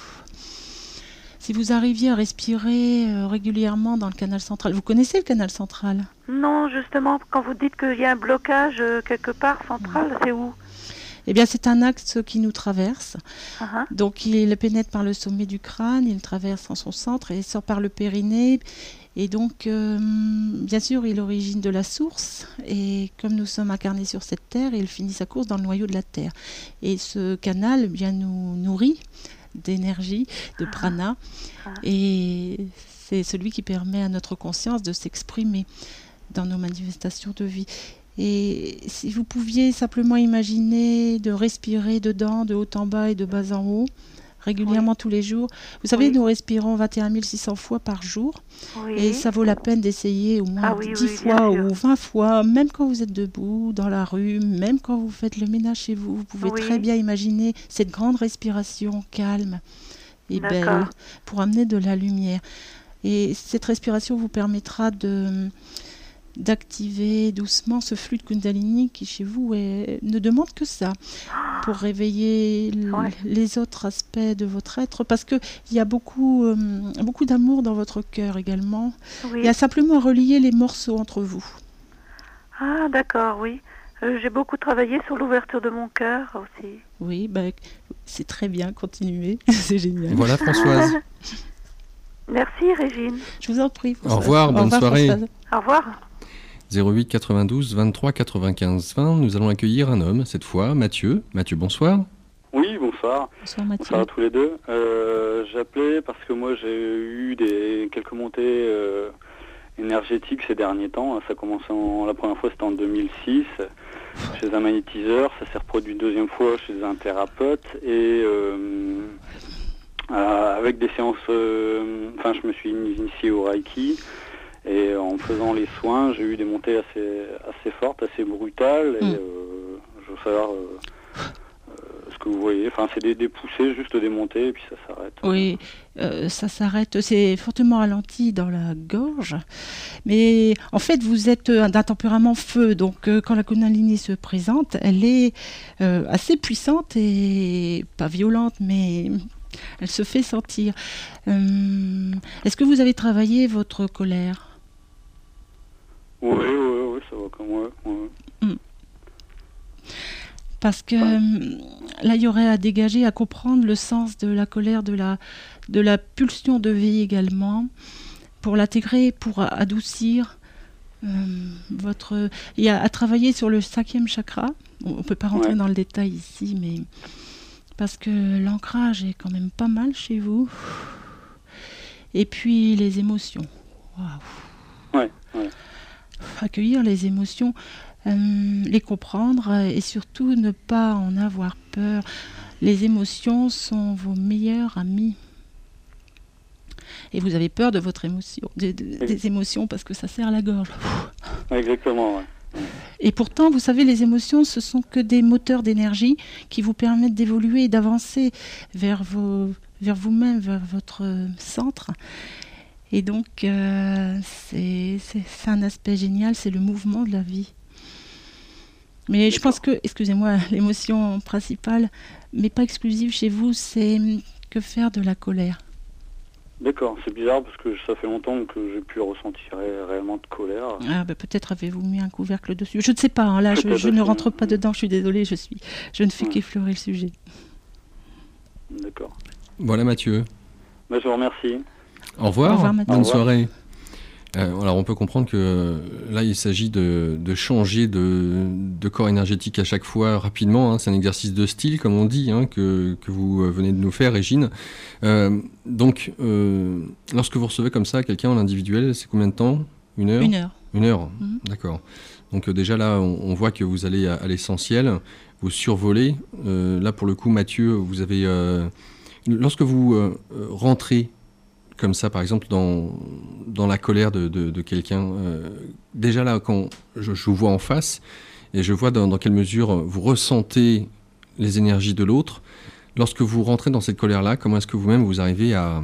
Si vous arriviez à respirer régulièrement dans le canal central... Vous connaissez le canal central ? Non, justement, quand vous dites qu'il y a un blocage quelque part central, c'est où ? Eh bien, c'est un axe qui nous traverse. Donc, il pénètre par le sommet du crâne, il traverse en son centre et sort par le périnée. Et donc, bien sûr, il origine de la source. Et comme nous sommes incarnés sur cette terre, il finit sa course dans le noyau de la terre. Et ce canal, eh bien, nous nourrit d'énergie, de prana. Et c'est celui qui permet à notre conscience de s'exprimer dans nos manifestations de vie. Et si vous pouviez simplement imaginer de respirer dedans, de haut en bas et de bas en haut, régulièrement tous les jours. Vous savez, nous respirons 21 600 fois par jour. Et ça vaut la peine d'essayer au moins 10 fois ou 20 fois, même quand vous êtes debout, dans la rue, même quand vous faites le ménage chez vous. Vous pouvez très bien imaginer cette grande respiration calme et belle pour amener de la lumière. Et cette respiration vous permettra d'activer doucement ce flux de Kundalini qui chez vous ne demande que ça pour réveiller les autres aspects de votre être, parce qu'il y a beaucoup d'amour dans votre cœur également. Il y a simplement à relier les morceaux entre vous. Ah d'accord, oui. J'ai beaucoup travaillé sur l'ouverture de mon cœur aussi. Oui, c'est très bien, continuez, c'est génial. Voilà Françoise. Merci Régine. Je vous en prie. Françoise. Au revoir, bonne soirée. Françoise. Au revoir. 08 92 23 95 20, nous allons accueillir un homme, cette fois, Mathieu. Mathieu, bonsoir. Oui, bonsoir. Bonsoir Mathieu. Bonsoir à tous les deux. J'appelais parce que moi j'ai eu quelques montées énergétiques ces derniers temps. Ça a commencé la première fois c'était en 2006 chez un magnétiseur, ça s'est reproduit une deuxième fois chez un thérapeute et avec des séances, je me suis initié au Reiki. Et en faisant les soins, j'ai eu des montées assez fortes, assez brutales. Et je veux savoir ce que vous voyez. Enfin, c'est des poussées, juste des montées, et puis ça s'arrête. Oui, ça s'arrête. C'est fortement ralenti dans la gorge. Mais en fait, vous êtes d'un tempérament feu. Donc, quand la Kundalini se présente, elle est assez puissante et pas violente, mais... elle se fait sentir. Est-ce que vous avez travaillé votre colère ? Oui, ça va comme moi. Parce que là, il y aurait à dégager, à comprendre le sens de la colère, de la pulsion de vie également, pour l'intégrer, pour adoucir votre... Il y a à travailler sur le 5e chakra. On ne peut pas rentrer dans le détail ici, mais... parce que l'ancrage est quand même pas mal chez vous. Et puis les émotions. Waouh. accueillir les émotions, les comprendre et surtout ne pas en avoir peur. Les émotions sont vos meilleurs amis. Et vous avez peur de votre émotion, des émotions parce que ça serre la gorge. Exactement, ouais. Et pourtant, vous savez, les émotions, ce sont que des moteurs d'énergie qui vous permettent d'évoluer et d'avancer vers vous-même, vers votre centre. Et donc, c'est un aspect génial, c'est le mouvement de la vie. Mais je pense que, excusez-moi, l'émotion principale, mais pas exclusive chez vous, c'est que faire de la colère. D'accord, c'est bizarre parce que ça fait longtemps que j'ai pu ressentir réellement de colère. Ah, bah, peut-être avez-vous mis un couvercle dessus. Je ne sais pas, hein, là, je ne rentre pas dedans, je suis désolée, je ne fais qu'effleurer le sujet. D'accord. Voilà Mathieu. Je vous remercie. Au revoir Mathieu. Bonne soirée. Alors on peut comprendre que là il s'agit de changer de corps énergétique à chaque fois rapidement, hein. C'est un exercice de style comme on dit, hein, que vous venez de nous faire, Régine. Donc lorsque vous recevez comme ça quelqu'un en individuel, c'est combien de temps? 1 heure? 1 heure. 1 heure, d'accord. Donc déjà là on voit que vous allez à l'essentiel, vous survolez. Là pour le coup Mathieu, vous avez... lorsque vous rentrez comme ça, par exemple, dans la colère de quelqu'un. Déjà là, quand je vous vois en face, et je vois dans quelle mesure vous ressentez les énergies de l'autre, lorsque vous rentrez dans cette colère-là, comment est-ce que vous-même vous arrivez à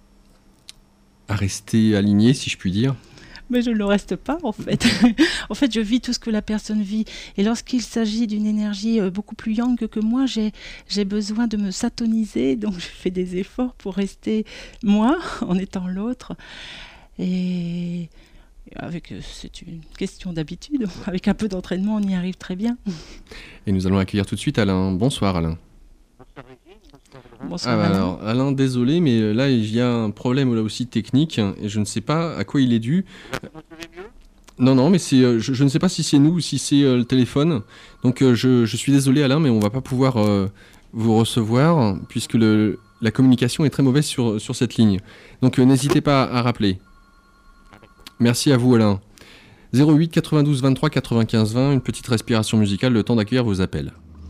rester aligné, si je puis dire? Mais je ne le reste pas, en fait. En fait, je vis tout ce que la personne vit. Et lorsqu'il s'agit d'une énergie beaucoup plus yang que moi, j'ai besoin de me satoniser. Donc, je fais des efforts pour rester moi, en étant l'autre. Et c'est une question d'habitude. Avec un peu d'entraînement, on y arrive très bien. Et nous allons accueillir tout de suite Alain. Bonsoir, Alain. Bonsoir, Alain. Alors, Alain, désolé, mais là, il y a un problème là aussi technique, et je ne sais pas à quoi il est dû. Non, mais je ne sais pas si c'est nous ou si c'est le téléphone. Donc, je suis désolé, Alain, mais on ne va pas pouvoir vous recevoir, puisque la communication est très mauvaise sur cette ligne. Donc, n'hésitez pas à rappeler. Merci à vous, Alain. 08 92 23 95 20, une petite respiration musicale, le temps d'accueillir vos appels.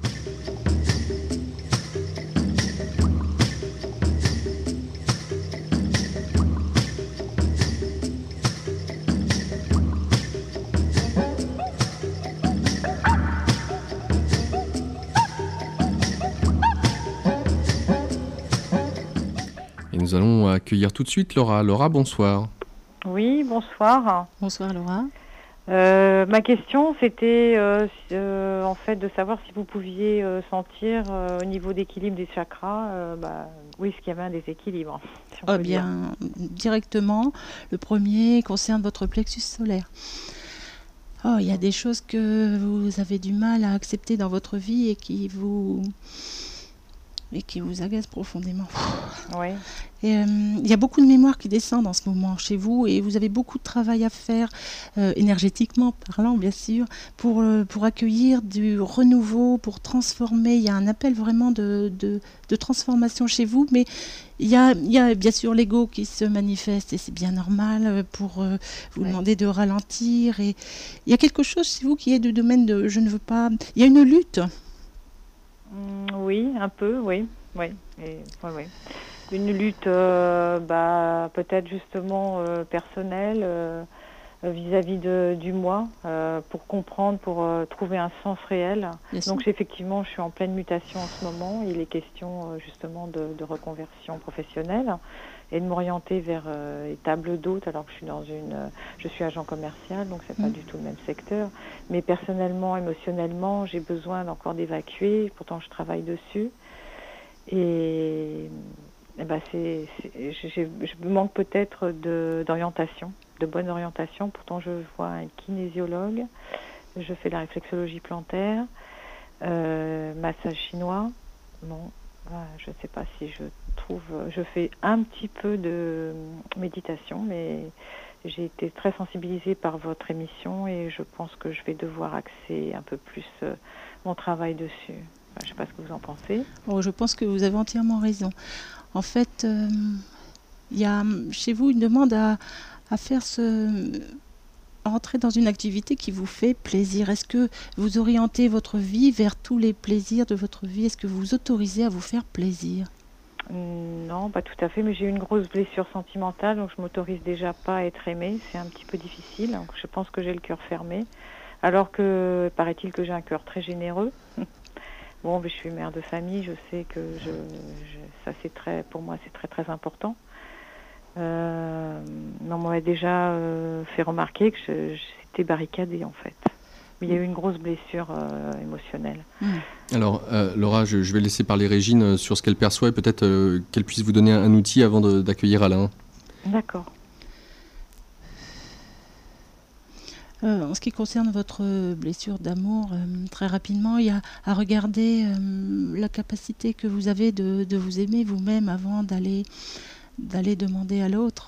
Nous allons accueillir tout de suite Laura. Laura, bonsoir. Oui, bonsoir. Bonsoir Laura. Ma question, c'était en fait de savoir si vous pouviez sentir au niveau d'équilibre des chakras, où est-ce qu'il y avait un déséquilibre. Si on peut dire. Directement, le premier concerne votre plexus solaire. Oh, il y a des choses que vous avez du mal à accepter dans votre vie et qui vous agace profondément. Oui. Et il y a beaucoup de mémoire qui descendent en ce moment chez vous et vous avez beaucoup de travail à faire, énergétiquement parlant bien sûr, pour accueillir du renouveau, pour transformer. Il y a un appel vraiment de transformation chez vous, mais il y a bien sûr l'ego qui se manifeste et c'est bien normal pour vous demander de ralentir. Et il y a quelque chose chez vous qui est du domaine de je ne veux pas... Il y a une lutte. Oui, un peu, oui. Une lutte peut-être justement personnelle vis-à-vis du moi, pour comprendre, pour trouver un sens réel. Donc effectivement, je suis en pleine mutation en ce moment. Il est question justement de reconversion professionnelle et de m'orienter vers les tables d'hôtes, alors que je suis agent commercial, donc c'est pas du tout le même secteur. Mais personnellement, émotionnellement, j'ai besoin encore d'évacuer. Pourtant, je travaille dessus. Et je manque peut-être d'orientation, de bonne orientation. Pourtant, je vois un kinésiologue, je fais la réflexologie plantaire, massage chinois. Bon, je ne sais pas si je fais un petit peu de méditation, mais j'ai été très sensibilisée par votre émission et je pense que je vais devoir axer un peu plus mon travail dessus. Je ne sais pas ce que vous en pensez. Oh, je pense que vous avez entièrement raison. En fait, il y a chez vous une demande à faire rentrer dans une activité qui vous fait plaisir. Est-ce que vous orientez votre vie vers tous les plaisirs de votre vie? Est-ce que vous vous autorisez à vous faire plaisir? Non, pas tout à fait, mais j'ai eu une grosse blessure sentimentale, donc je m'autorise déjà pas à être aimée. C'est un petit peu difficile. Donc je pense que j'ai le cœur fermé, alors que paraît-il que j'ai un cœur très généreux. Bon, mais je suis mère de famille, je sais que ça c'est pour moi c'est très très important. On m'avait déjà fait remarquer que j'étais barricadée en fait. Mais il y a eu une grosse blessure émotionnelle. Alors, Laura, je vais laisser parler Régine sur ce qu'elle perçoit et peut-être qu'elle puisse vous donner un outil avant d'accueillir Alain. D'accord. En ce qui concerne votre blessure d'amour, très rapidement, il y a à regarder la capacité que vous avez de vous aimer vous-même avant d'aller demander à l'autre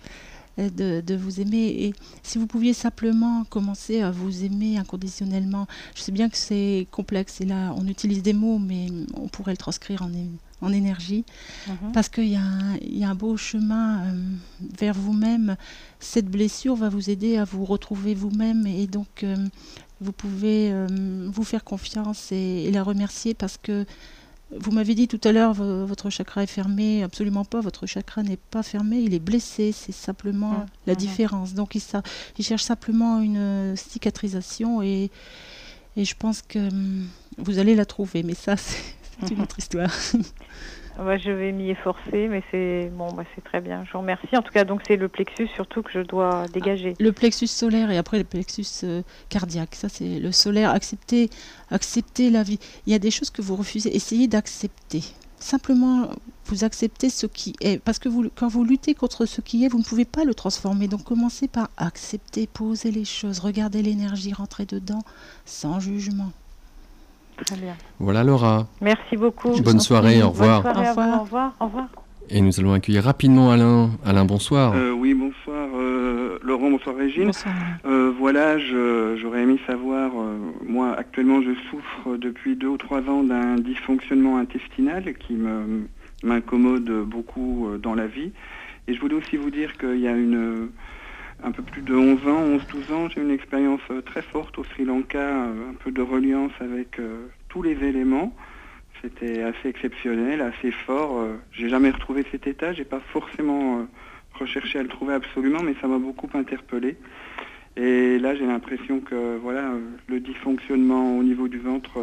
de vous aimer. Et si vous pouviez simplement commencer à vous aimer inconditionnellement, je sais bien que c'est complexe et là on utilise des mots, mais on pourrait le transcrire en énergie, parce qu'il y a un beau chemin vers vous-même. Cette blessure va vous aider à vous retrouver vous-même et donc vous pouvez vous faire confiance et la remercier, parce que vous m'avez dit tout à l'heure, votre chakra est fermé. Absolument pas, votre chakra n'est pas fermé, il est blessé, c'est simplement la différence. Donc il cherche simplement une cicatrisation et je pense que vous allez la trouver, mais ça c'est une autre histoire. Je vais m'y efforcer, mais c'est très bien. Je vous remercie. En tout cas, donc c'est le plexus surtout que je dois dégager. Le plexus solaire et après le plexus cardiaque. Ça, c'est le solaire. Accepter la vie. Il y a des choses que vous refusez. Essayez d'accepter. Simplement, vous acceptez ce qui est. Parce que quand vous luttez contre ce qui est, vous ne pouvez pas le transformer. Donc, commencez par accepter, poser les choses, regarder l'énergie rentrer dedans sans jugement. Très bien. Voilà Laura. Merci beaucoup. Bonne soirée, au revoir. Bonne soirée, au revoir. Au revoir. Et nous allons accueillir rapidement Alain. Alain, bonsoir. Oui, bonsoir Laurent, bonsoir Régine. Bonsoir. Voilà, j'aurais aimé savoir, moi actuellement je souffre depuis 2 ou 3 ans d'un dysfonctionnement intestinal qui m'incommode beaucoup dans la vie. Et je voulais aussi vous dire qu'il y a un peu plus de 11 ans, 11-12 ans, j'ai eu une expérience très forte au Sri Lanka, un peu de reliance avec tous les éléments. C'était assez exceptionnel, assez fort. J'ai jamais retrouvé cet état, j'ai pas forcément recherché à le trouver absolument, mais ça m'a beaucoup interpellé. Et là, j'ai l'impression que le dysfonctionnement au niveau du ventre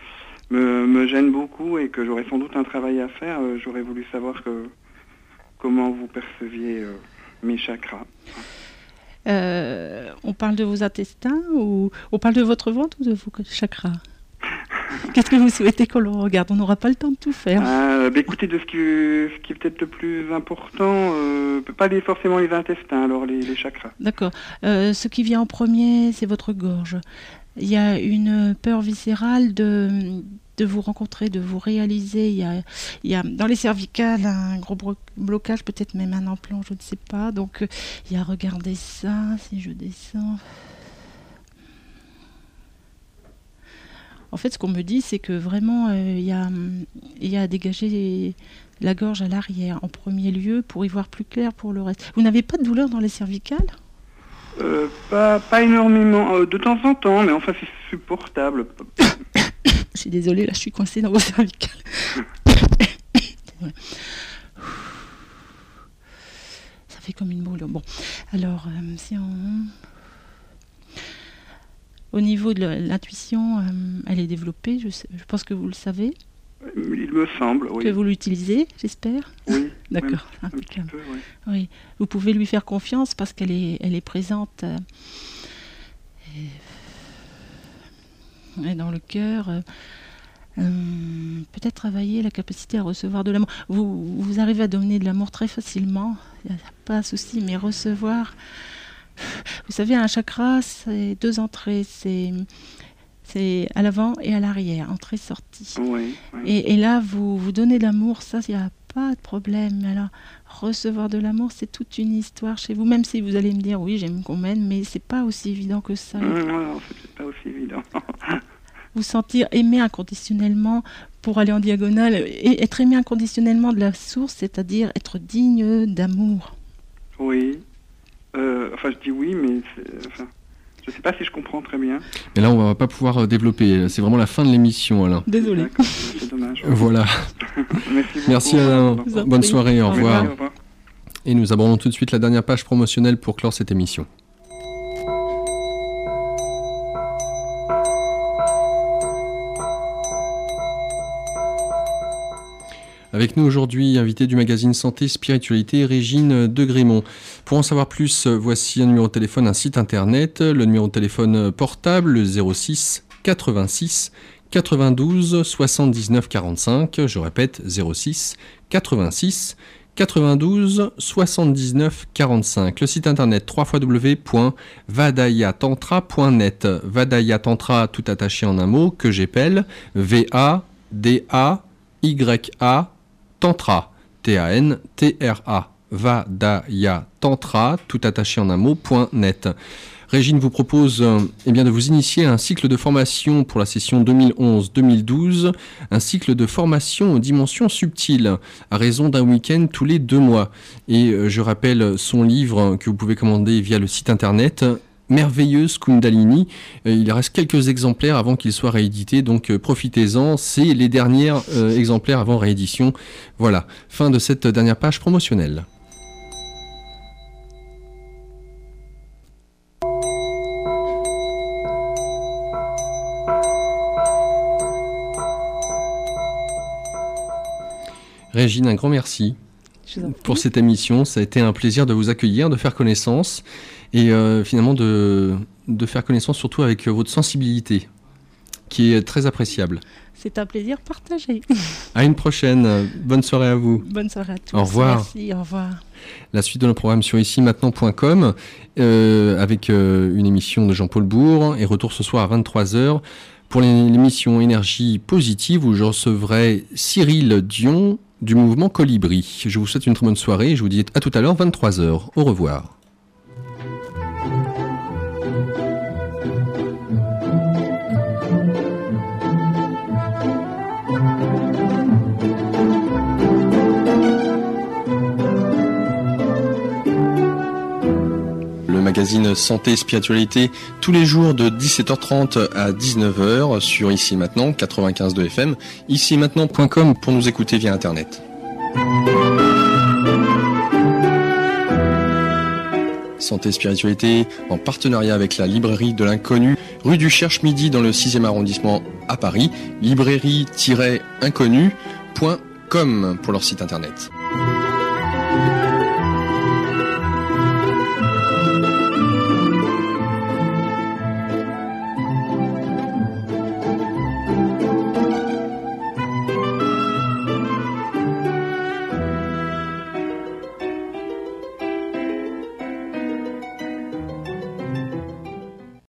me gêne beaucoup et que j'aurais sans doute un travail à faire. J'aurais voulu savoir comment vous perceviez mes chakras. On parle de vos intestins ou on parle de votre ventre ou de vos chakras? Qu'est-ce que vous souhaitez qu'on le regarde? On n'aura pas le temps de tout faire. Écoutez, de ce qui est peut-être le plus important, pas forcément les intestins, alors les chakras. D'accord. Ce qui vient en premier, c'est votre gorge. Il y a une peur viscérale de vous rencontrer, de vous réaliser. Il y a dans les cervicales un gros blocage, peut-être même un implant, je ne sais pas. Donc, il y a regardez ça, si je descends. En fait, ce qu'on me dit, c'est que vraiment, il y a à dégager la gorge à l'arrière, en premier lieu, pour y voir plus clair pour le reste. Vous n'avez pas de douleur dans les cervicales ? Pas énormément, de temps en temps, mais enfin, c'est supportable. Je suis désolée, là, je suis coincée dans vos cervicales. Ça fait comme une boule. Bon, alors, si on... Au niveau de l'intuition, elle est développée, je pense que vous le savez. Il me semble, oui. Que vous l'utilisez, j'espère. Oui. D'accord. Un petit peu, oui. Oui. Vous pouvez lui faire confiance parce qu'elle est présente et dans le cœur. Peut-être travailler la capacité à recevoir de l'amour. Vous arrivez à donner de l'amour très facilement, il n'y a pas de souci, mais recevoir... Vous savez, un chakra, c'est 2 entrées, c'est à l'avant et à l'arrière, entrée-sortie. Oui. Et là, vous donnez de l'amour, ça, il n'y a pas de problème. Mais alors, recevoir de l'amour, c'est toute une histoire chez vous, même si vous allez me dire, oui, j'aime qu'on m'aime, mais c'est pas aussi évident que ça. Non, c'est pas aussi évident. Vous sentir aimé inconditionnellement pour aller en diagonale, et être aimé inconditionnellement de la source, c'est-à-dire être digne d'amour. Oui. Je dis oui, mais Je ne sais pas si je comprends très bien. Mais là, on ne va pas pouvoir développer. C'est vraiment la fin de l'émission, Alain. Désolé. C'est dommage. Voilà. Merci Alain. Bonne soirée. Au revoir. Merci, au revoir. Et nous abordons tout de suite la dernière page promotionnelle pour clore cette émission. Avec nous aujourd'hui, invité du magazine Santé Spiritualité, Régine de Grémont. Pour en savoir plus, voici un numéro de téléphone, un site internet, le numéro de téléphone portable, le 06 86 92 79 45. Je répète, 06 86 92 79 45. Le site internet www.vadayatantra.net. Vadayatantra tout attaché en un mot que j'appelle V-A-D-A-Y-A Tantra, T-A-N-T-R-A, Vadayatantra, tout attaché en un mot, .net. Régine vous propose de vous initier à un cycle de formation pour la session 2011-2012, un cycle de formation aux dimensions subtiles, à raison d'un week-end tous les 2 mois. Et je rappelle son livre que vous pouvez commander via le site internet, Merveilleuse Kundalini. Il reste quelques exemplaires avant qu'il soit réédité, donc profitez-en, c'est les derniers exemplaires avant réédition. Voilà, fin de cette dernière page promotionnelle. Régine, un grand merci pour cette émission. Ça a été un plaisir de vous accueillir, de faire connaissance et finalement de faire connaissance surtout avec votre sensibilité qui est très appréciable. C'est un plaisir partagé. À une prochaine. Bonne soirée à vous. Bonne soirée à tous. Au revoir. Merci, au revoir. La suite de nos programmes sur ici-maintenant.com avec une émission de Jean-Paul Bourg et retour ce soir à 23h pour l'émission Énergie Positive où je recevrai Cyril Dion du mouvement Colibri. Je vous souhaite une très bonne soirée et je vous dis à tout à l'heure, 23h. Au revoir. Le magazine Santé et Spiritualité tous les jours de 17h30 à 19h sur Ici Maintenant 95.2 FM, ici-maintenant.com pour nous écouter via internet. Santé et Spiritualité en partenariat avec la librairie de l'Inconnu, rue du Cherche-Midi dans le 6e arrondissement à Paris, librairie-inconnu.com pour leur site internet.